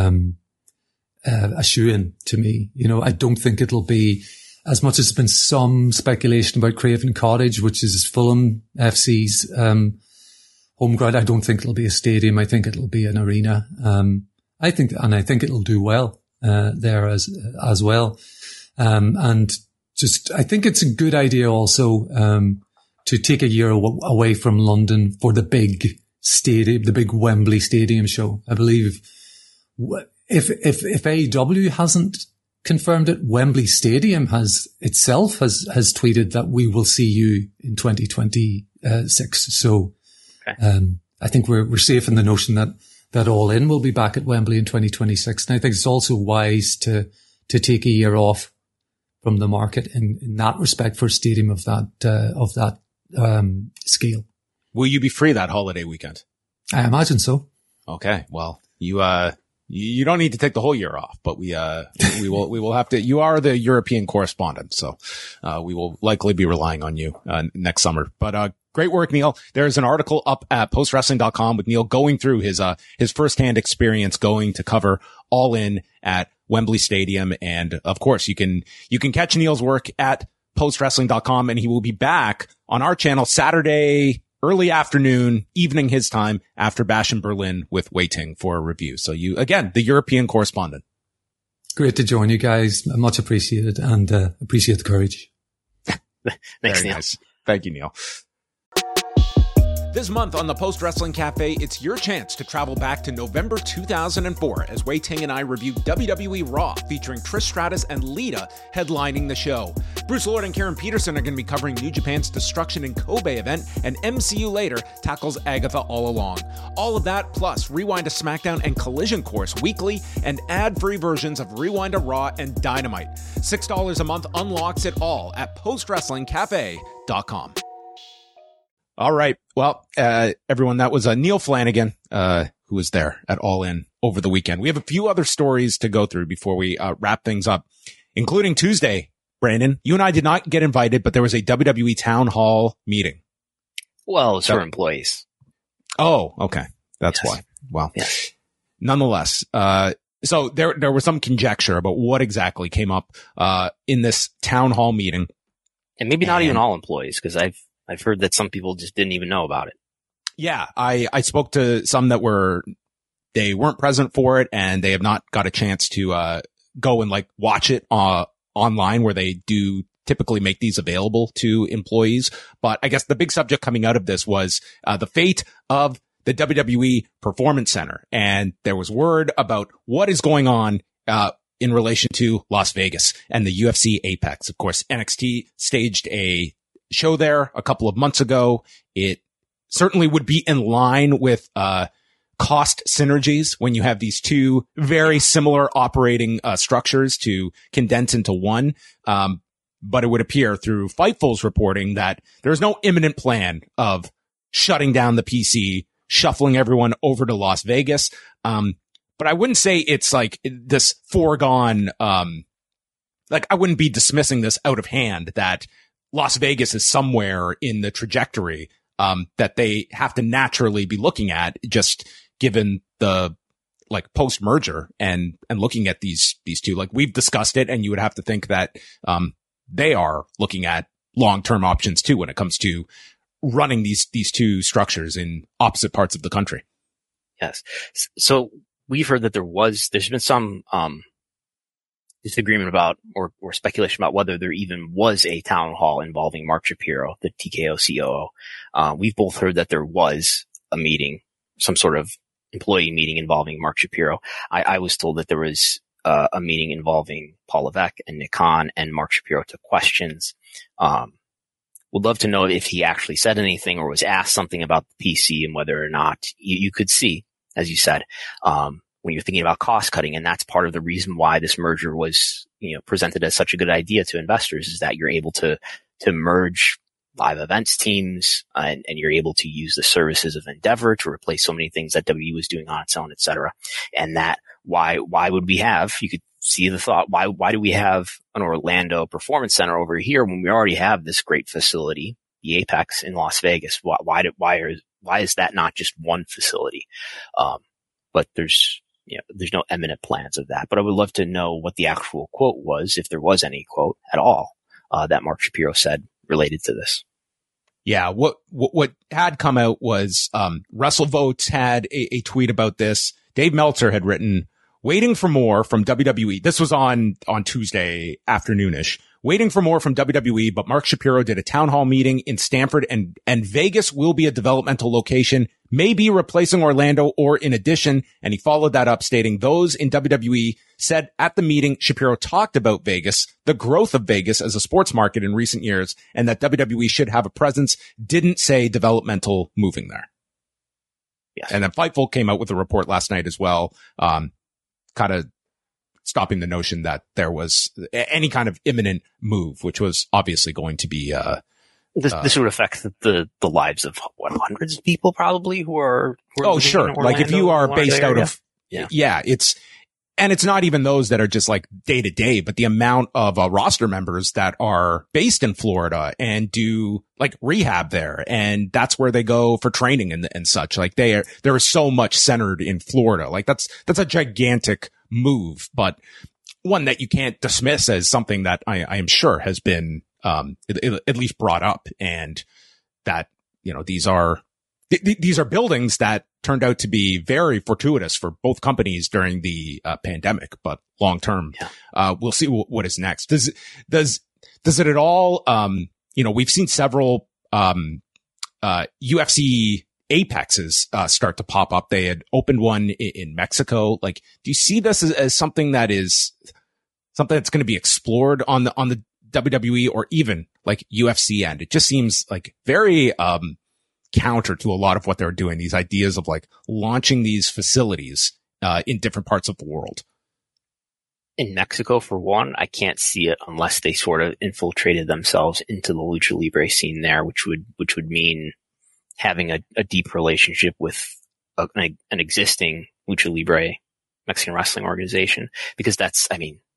a shoo-in to me. I don't think it'll be, as much as there's been some speculation about Craven Cottage, which is Fulham FC's home ground. I don't think it'll be a stadium. I think it'll be an arena. I think it'll do well there as well. And just, I think it's a good idea also to take a year away from London for the big stadium, the big Wembley Stadium show. I believe if AEW hasn't confirmed it, Wembley Stadium has tweeted that we will see you in 2026. So I think we're safe in the notion that All In will be back at Wembley in 2026. And I think it's also wise to take a year off from the market in that respect for a stadium of that scale. Will you be free that holiday weekend? I imagine so. Okay. Well, you don't need to take the whole year off, but we will have to. You are the European correspondent, so we will likely be relying on you next summer. But great work, Neil. There's an article up at postwrestling.com with Neil going through his firsthand experience going to cover All In at Wembley Stadium, and of course you can catch Neil's work at postwrestling.com, and he will be back on our channel Saturday early afternoon, evening his time, after Bash in Berlin with Wei Ting for a review. So you, again, the European correspondent. Great to join you guys. Much appreciated, and appreciate the courage. Thanks, Neil. Nice. Thank you, Neil. This month on the Post Wrestling Cafe, it's your chance to travel back to November 2004 as Wei Ting and I review WWE Raw, featuring Trish Stratus and Lita headlining the show. Bruce Lord and Karen Peterson are going to be covering New Japan's Destruction in Kobe event, and MCU Later tackles Agatha All Along. All of that, plus Rewind to SmackDown and Collision Course weekly, and ad-free versions of Rewind to Raw and Dynamite. $6 a month unlocks it all at postwrestlingcafe.com. All right. Well, everyone, that was Neil Flanagan, who was there at All In over the weekend. We have a few other stories to go through before we wrap things up, including Tuesday. Brandon, you and I did not get invited, but there was a WWE town hall meeting. Well, it's for employees. Oh, okay. That's why. Well, nonetheless, So there was some conjecture about what exactly came up, in this town hall meeting. And maybe not even all employees, because I've heard that some people just didn't even know about it. Yeah. I spoke to some that they weren't present for it, and they have not got a chance to, go and like watch it, online, where they do typically make these available to employees. But I guess the big subject coming out of this was, the fate of the WWE Performance Center. And there was word about what is going on, in relation to Las Vegas and the UFC Apex. Of course, NXT staged a show there a couple of months ago. It certainly would be in line with, cost synergies when you have these two very similar operating, structures to condense into one. But it would appear through Fightful's reporting that there's no imminent plan of shutting down the PC, shuffling everyone over to Las Vegas. But I wouldn't say it's like this foregone, like I wouldn't be dismissing this out of hand that Las Vegas is somewhere in the trajectory, that they have to naturally be looking at, just given the like post merger and looking at these two. Like we've discussed it, and you would have to think that, they are looking at long-term options too when it comes to running these two structures in opposite parts of the country. Yes. So we've heard that there's been some, disagreement about or speculation about whether there even was a town hall involving Mark Shapiro, the TKO COO. We've both heard that there was a meeting, some sort of employee meeting involving Mark Shapiro. I was told that there was a meeting involving Paul Levesque and Nick Khan, and Mark Shapiro took questions. Would love to know if he actually said anything or was asked something about the PC and whether or not you could see, as you said, when you're thinking about cost cutting. And that's part of the reason why this merger was, presented as such a good idea to investors, is that you're able to merge live events teams, and you're able to use the services of Endeavor to replace so many things that WWE was doing on its own, et cetera. And that why would we have, you could see the thought, why do we have an Orlando Performance Center over here when we already have this great facility, the Apex in Las Vegas? Why is that not just one facility? But there's no imminent plans of that. But I would love to know what the actual quote was, if there was any quote at all, that Mark Shapiro said related to this. Yeah. What had come out was, WrestleVotes had a tweet about this. Dave Meltzer had written, waiting for more from WWE. This was on Tuesday afternoonish. Waiting for more from WWE, but Mark Shapiro did a town hall meeting in Stanford, and Vegas will be a developmental location, maybe replacing Orlando or in addition. And he followed that up stating those in WWE said at the meeting, Shapiro talked about Vegas, the growth of Vegas as a sports market in recent years, and that WWE should have a presence, didn't say developmental moving there. Yes. And then Fightful came out with a report last night as well, kind of stopping the notion that there was any kind of imminent move, which was obviously going to be, this would affect the lives of hundreds of people probably who are oh, sure. Like if you are based out of, it's not even those that are just like day to day, but the amount of roster members that are based in Florida and do like rehab there. And that's where they go for training and such. Like there is so much centered in Florida. Like that's a gigantic move, but one that you can't dismiss as something that I am sure has been, at least brought up, and that, these are buildings that turned out to be very fortuitous for both companies during the pandemic, but long term, we'll see what is next. Does it at all, we've seen several, UFC Apexes, start to pop up. They had opened one in Mexico. Like, do you see this as something that is something that's going to be explored on the WWE or even like UFC end? It just seems like very, counter to a lot of what they're doing. These ideas of like launching these facilities, in different parts of the world. In Mexico, for one, I can't see it unless they sort of infiltrated themselves into the Lucha Libre scene there, which would mean having a deep relationship with an existing Lucha Libre Mexican wrestling organization, because that's,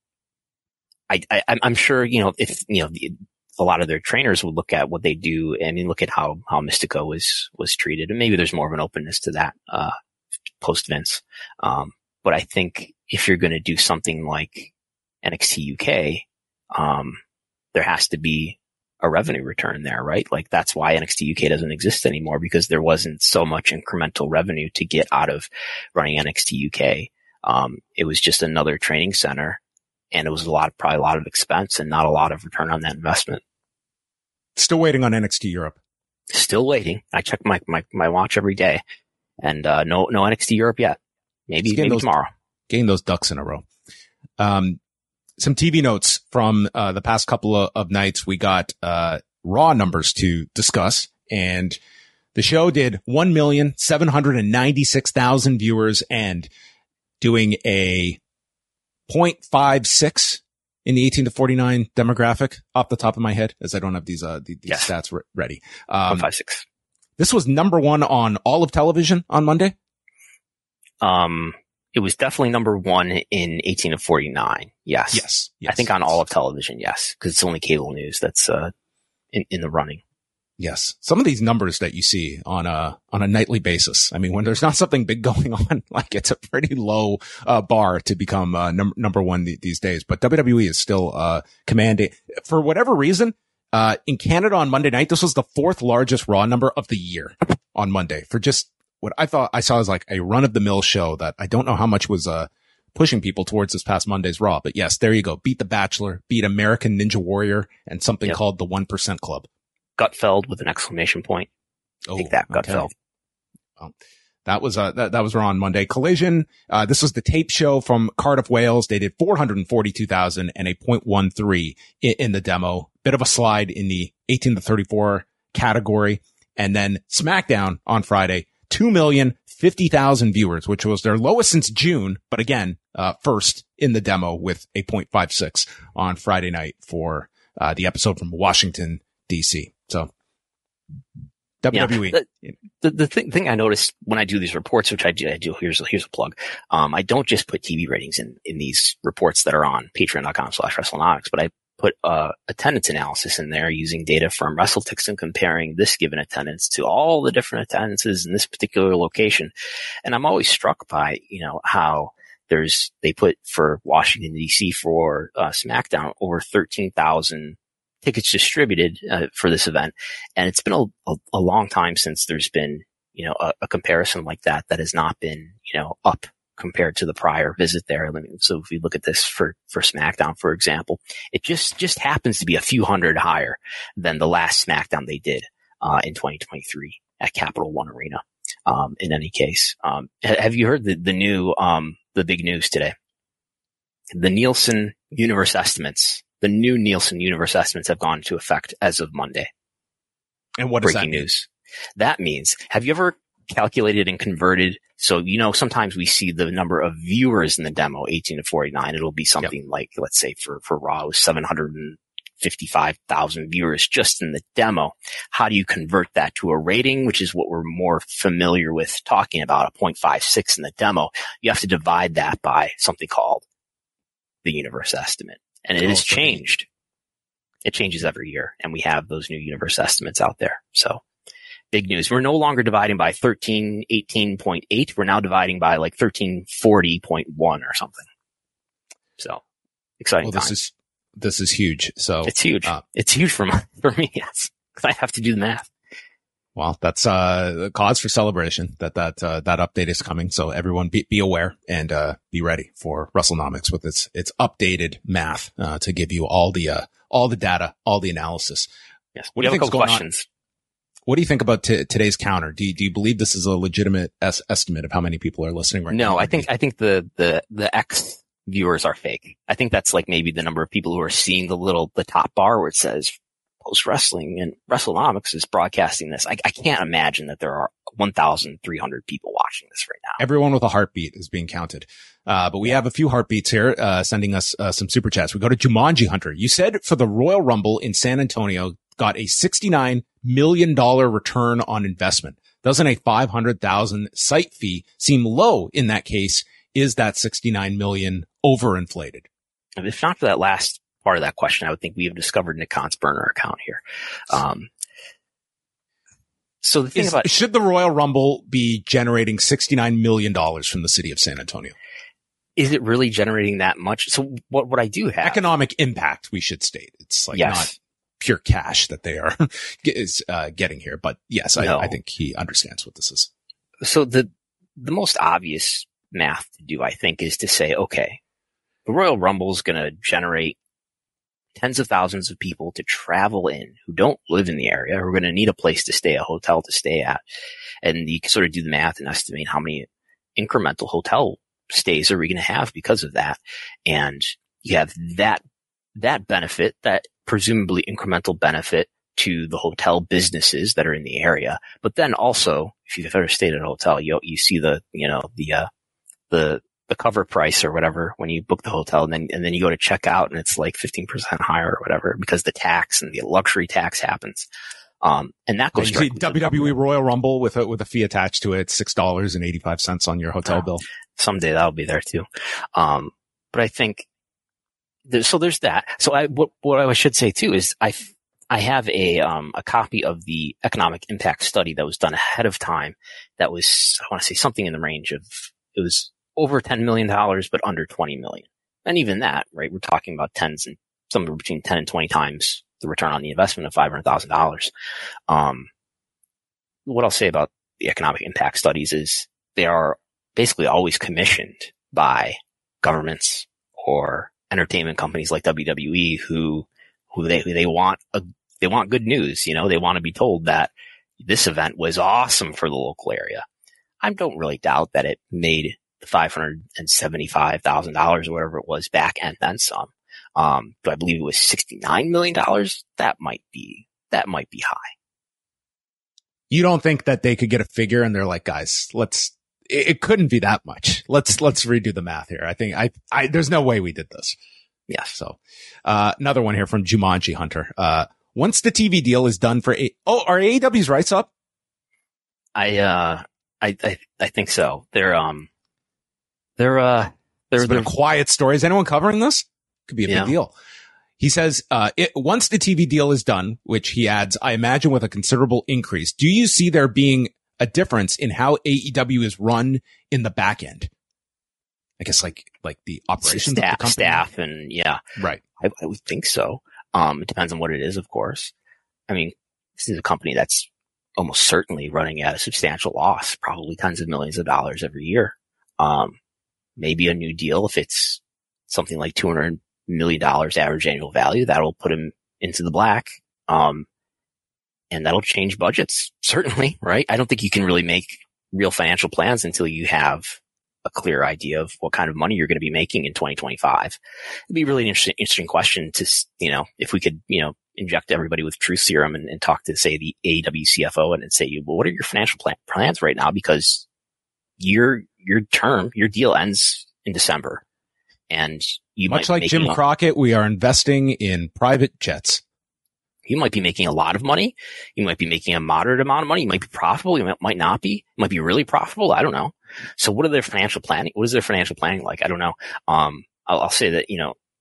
I'm sure, if, a lot of their trainers would look at what they do and look at how Mystico was treated. And maybe there's more of an openness to that, post Vince. But But I think if you're going to do something like NXT UK, there has to be a revenue return there, right? Like that's why NXT UK doesn't exist anymore, because there wasn't so much incremental revenue to get out of running NXT UK. It was just another training center, and it was probably a lot of expense and not a lot of return on that investment. Still waiting on NXT Europe. Still waiting. I check my watch every day, and no NXT Europe yet. Maybe tomorrow. Getting those ducks in a row. Some TV notes from the past couple of nights. We got Raw numbers to discuss, and the show did 1,796,000 viewers and doing a 0.56 in the 18 to 49 demographic off the top of my head, as I don't have these stats ready. 0.56. This was number one on all of television on Monday. It was definitely number one in 18 to 49. Yes. I think on all of television. Yes. Cause it's only cable news that's, in the running. Yes. Some of these numbers that you see on a nightly basis. I mean, when there's not something big going on, like it's a pretty low, bar to become, number one these days. But WWE is still, commanding for whatever reason. In Canada on Monday night, this was the fourth largest Raw number of the year on Monday for just what I thought I saw as like a run of the mill show that I don't know how much was, pushing people towards this past Monday's Raw. But yes, there you go. Beat The Bachelor, beat American Ninja Warrior, and something called the 1% Club. Gutfeld with an exclamation point. Take that, Gutfeld. Well, that was Raw on Monday. Collision. This was the tape show from Cardiff, Wales. They did 442,000 and a 0.13 in the demo. Bit of a slide in the 18 to 34 category. And then SmackDown on Friday, 2,050,000 viewers, which was their lowest since June. But again, first in the demo with a 0.56 on Friday night for, the episode from Washington, DC. So WWE. Yeah, the thing I noticed when I do these reports, which I do, here's a plug. I don't just put TV ratings in these reports that are on patreon.com/WrestleNomics, but I put attendance analysis in there using data from WrestleTix and comparing this given attendance to all the different attendances in this particular location. And I'm always struck by, how they put for Washington DC for SmackDown over 13,000 tickets distributed for this event. And it's been a long time since there's been, a comparison like that has not been, up compared to the prior visit there. So if we look at this for SmackDown, for example, it just happens to be a few hundred higher than the last SmackDown they did, in 2023 at Capital One Arena. In any case, have you heard the new, the big news today? The Nielsen universe estimates, the new Nielsen universe estimates have gone into effect as of Monday. And what does Breaking that mean? news. That means, have you ever calculated and converted? So, sometimes we see the number of viewers in the demo, 18 to 49. It'll be something like, let's say for Raw, it was 755,000 viewers just in the demo. How do you convert that to a rating, which is what we're more familiar with talking about, a 0.56 in the demo? You have to divide that by something called the universe estimate. And it has changed. It changes every year. And we have those new universe estimates out there. So big news. We're no longer dividing by 1318.8. We're now dividing by like 1340.1 or something. So exciting times. This is huge. So it's huge. It's huge for me. Yes. Cause I have to do the math. Well, that's a cause for celebration that update is coming. So everyone be aware and be ready for WrestleNomics with its updated math to give you all the data, all the analysis. Yes. What do you think is going on? What do you think about today's counter? Do you believe this is a legitimate estimate of how many people are listening right now? No, I think the X viewers are fake. I think that's like maybe the number of people who are seeing the top bar where it says Post Wrestling and WrestleNomics is broadcasting this. I can't imagine that there are 1,300 people watching this right now. Everyone with a heartbeat is being counted. But we have a few heartbeats here, sending us some super chats. We go to Jumanji Hunter. You said for the Royal Rumble in San Antonio got a $69 million return on investment. Doesn't a $500,000 site fee seem low in that case? Is that $69 million overinflated? If not for that last part of that question, I would think we have discovered Nick Khan's burner account here. So the thing should the Royal Rumble be generating $69 million from the city of San Antonio? is it really generating that much? So what I do have economic impact, we should state. It's like not pure cash that they are is getting here. But yes, I think he understands what this is. So the most obvious math to do, I think, is to say, okay, the Royal Rumble is going to generate tens of thousands of people to travel in who don't live in the area, who are going to need a place to stay, a hotel to stay at. And you can sort of do the math and estimate how many incremental hotel stays are we going to have because of that. And you have that benefit, that presumably incremental benefit to the hotel businesses that are in the area. But then also, if you've ever stayed at a hotel, you see the cover price or whatever when you book the hotel, and then you go to check out and it's like 15% higher or whatever because the tax and the luxury tax happens. And that goes to WWE Royal Rumble with a fee attached to it, $6.85 on your hotel bill. Someday that'll be there too. But I think there's that. So what I should say too is I have a copy of the economic impact study that was done ahead of time. That was, I want to say something in the range of, it was over $10 million, but under 20 million. And even that, right? We're talking about somewhere between 10 and 20 times the return on the investment of $500,000. What I'll say about the economic impact studies is they are basically always commissioned by governments or entertainment companies like WWE who they want good news. They want to be told that this event was awesome for the local area. I don't really doubt that it made the $575,000 or whatever it was back and then some. Do I believe it was $69 million? That might be high. You don't think that they could get a figure and they're like, guys, it couldn't be that much. Let's redo the math here. I think there's no way we did this. Yeah. So, another one here from Jumanji Hunter. Once the TV deal is done are AEW's rights up? I think so. It's been a quiet story. Is anyone covering this? Could be a big deal. He says, once the TV deal is done, which he adds, I imagine with a considerable increase, do you see there being a difference in how AEW is run in the back end? I guess like the operations of the company. Staff and Right. I would think so. It depends on what it is, of course. I mean, this is a company that's almost certainly running at a substantial loss, probably tens of millions of dollars every year. Maybe a new deal, if it's something like $200 million average annual value, that'll put him into the black. And that'll change budgets, certainly, right? I don't think you can really make real financial plans until you have a clear idea of what kind of money you're going to be making in 2025. It'd be really an interesting question to, if we could, inject everybody with truth serum and talk to, say, the AEW CFO and say, well, what are your financial plans right now? Because your deal ends in December, and you much like Jim Crockett, we are investing in private jets. You might be making a lot of money. You might be making a moderate amount of money. You might be profitable. You might not be. You might be really profitable. I don't know. So what is their financial planning like? I don't know. I'll say that,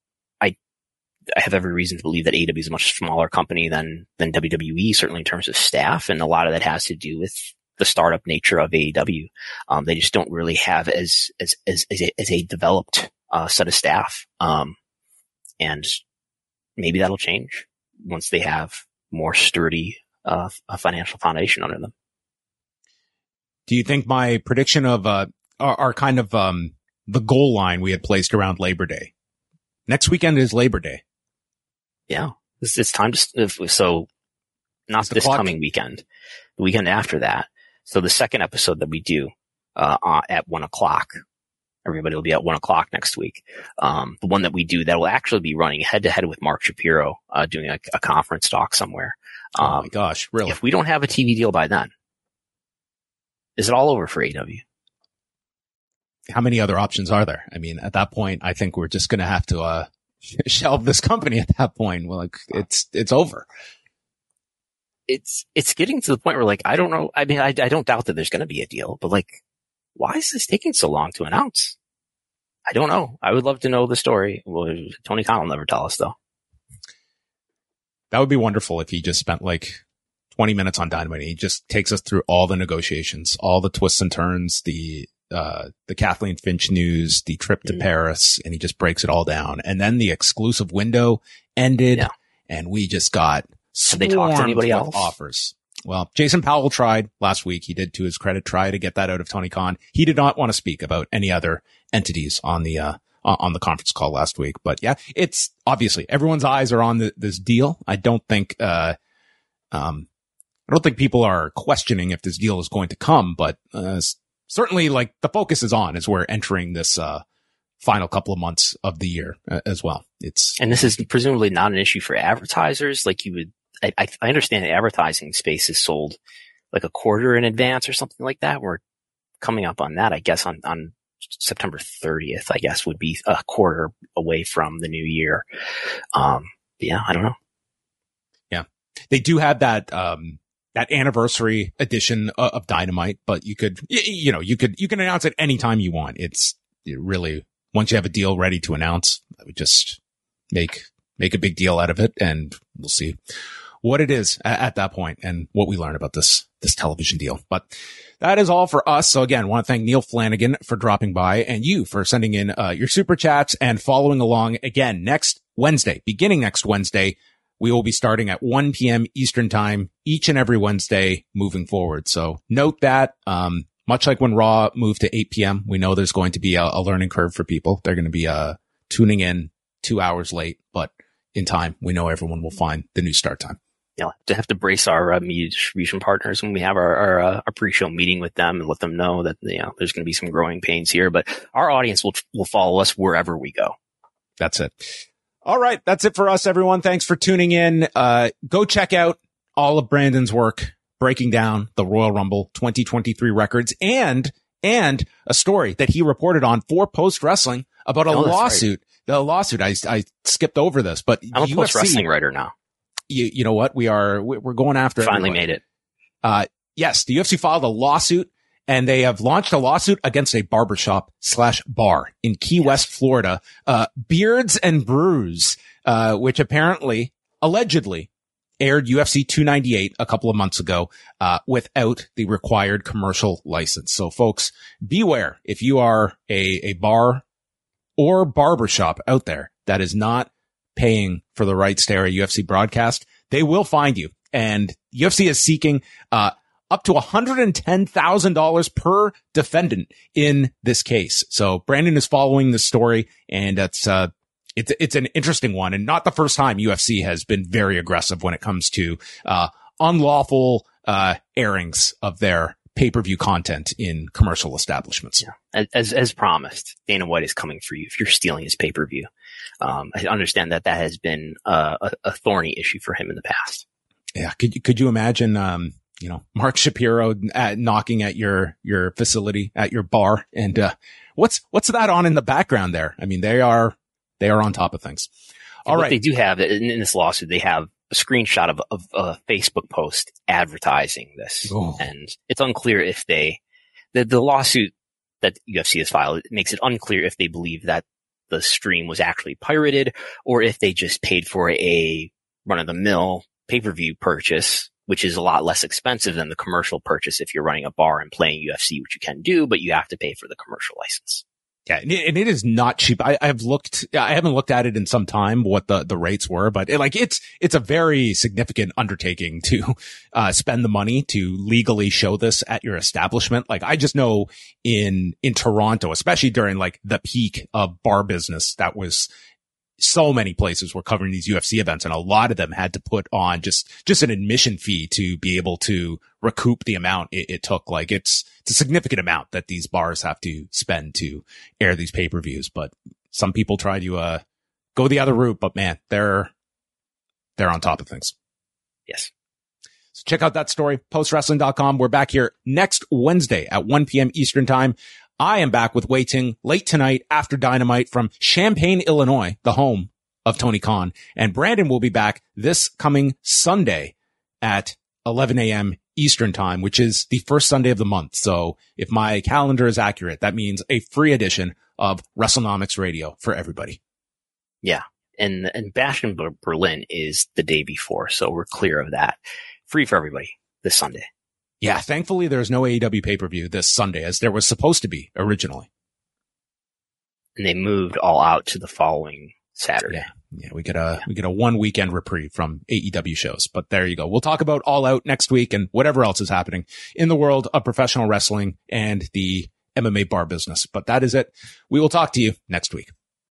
I have every reason to believe that AEW is a much smaller company than WWE, certainly in terms of staff. And a lot of that has to do with the startup nature of AEW. They just don't really have as a developed, set of staff. And maybe that'll change once they have more sturdy, a financial foundation under them. Do you think my prediction of, our kind of, the goal line we had placed around Labor Day? Next weekend is Labor Day. Yeah. It's time so not this coming weekend, the weekend after that. So the second episode that we do, at 1:00, everybody will be at 1:00 next week. The one that we do that will actually be running head to head with Mark Shapiro, doing a conference talk somewhere. Oh my gosh. Really? If we don't have a TV deal by then, is it all over for AEW? How many other options are there? I mean, at that point, I think we're just going to have to, shelve this company at that point. Well, it's over. It's getting to the point where I don't know. I mean, I don't doubt that there's going to be a deal, but why is this taking so long to announce? I don't know. I would love to know the story. Well, Tony Khan will never tell us though. That would be wonderful if he just spent 20 minutes on Dynamite. He just takes us through all the negotiations, all the twists and turns, the the Kathleen Finch news, the trip to Paris, and he just breaks it all down. And then the exclusive window ended, and we just got Did they talk to anybody else? Offers. Well, Jason Powell tried last week. He did, to his credit, try to get that out of Tony Khan. He did not want to speak about any other entities on the conference call last week. But yeah, it's obviously everyone's eyes are on this deal. I don't think people are questioning if this deal is going to come, but certainly like the focus is on as we're entering this final couple of months of the year as well. And this is presumably not an issue for advertisers. Like I understand the advertising space is sold like a quarter in advance or something like that. We're coming up on that, I guess, on September 30th, I guess, would be a quarter away from the new year. Yeah, I don't know. Yeah. They do have that anniversary edition of Dynamite, but you can announce it anytime you want. It really, once you have a deal ready to announce, I would just make a big deal out of it, and we'll see what it is at that point and what we learn about this television deal. But that is all for us. So again, I want to thank Neil Flanagan for dropping by and you for sending in your super chats and following along. Again, beginning next Wednesday, we will be starting at 1 p.m. Eastern time each and every Wednesday moving forward. So note that, much like when Raw moved to 8 p.m., we know there's going to be a learning curve for people. They're going to be tuning in 2 hours late, but in time, we know everyone will find the new start time. Yeah, to have to brace our media distribution partners when we have our pre-show meeting with them and let them know that there's going to be some growing pains here, but our audience will follow us wherever we go. That's it. All right, that's it for us, everyone. Thanks for tuning in. Go check out all of Brandon's work breaking down the Royal Rumble 2023 records and a story that he reported on for Post Wrestling about a lawsuit. Right. The lawsuit. I skipped over this, but I'm a Post Wrestling writer now. You know what? We're going after Finally everybody. Made it. Yes, the UFC filed a lawsuit, and they have launched a lawsuit against a barbershop/bar in Key West, Florida, Beards and Brews, which allegedly aired UFC 298 a couple of months ago, without the required commercial license. So folks, beware if you are a bar or barbershop out there that is not paying for the rights to air a UFC broadcast, they will find you. And UFC is seeking up to $110,000 per defendant in this case. So Brandon is following the story, and it's an interesting one, and not the first time UFC has been very aggressive when it comes to unlawful airings of their pay-per-view content in commercial establishments. Yeah. As promised, Dana White is coming for you if you're stealing his pay-per-view. I understand that has been a thorny issue for him in the past. Yeah. Could you imagine, Mark Shapiro knocking at your facility, at your bar, and what's that on in the background there? I mean, they are on top of things. All right. They do have in this lawsuit, they have a screenshot of a Facebook post advertising this. Oh. And it's unclear if the lawsuit that UFC has filed, it makes it unclear if they believe that the stream was actually pirated or if they just paid for a run-of-the-mill pay-per-view purchase, which is a lot less expensive than the commercial purchase if you're running a bar and playing UFC, which you can do, but you have to pay for the commercial license. Yeah, and it is not cheap. I haven't looked at it in some time what the rates were, but it's a very significant undertaking to spend the money to legally show this at your establishment. Like, I just know in Toronto, especially during like the peak of bar business, that was so many places were covering these UFC events, and a lot of them had to put on just an admission fee to be able to recoup the amount it took. Like, it's a significant amount that these bars have to spend to air these pay-per-views. But some people try to go the other route, but man, they're on top of things. Yes. So check out that story, postwrestling.com. We're back here next Wednesday at 1 p.m. Eastern time. I am back with Wei Ting late tonight after Dynamite from Champaign, Illinois, the home of Tony Khan. And Brandon will be back this coming Sunday at 11 a.m. Eastern time, which is the first Sunday of the month. So if my calendar is accurate, that means a free edition of WrestleNomics Radio for everybody. Yeah. And Bash in Berlin is the day before. So we're clear of that. Free for everybody this Sunday. Yeah, thankfully there's no AEW pay-per-view this Sunday, as there was supposed to be originally. And they moved All Out to the following Saturday. Yeah, we get a 1 weekend reprieve from AEW shows, but there you go. We'll talk about All Out next week and whatever else is happening in the world of professional wrestling and the MMA bar business. But that is it. We will talk to you next week.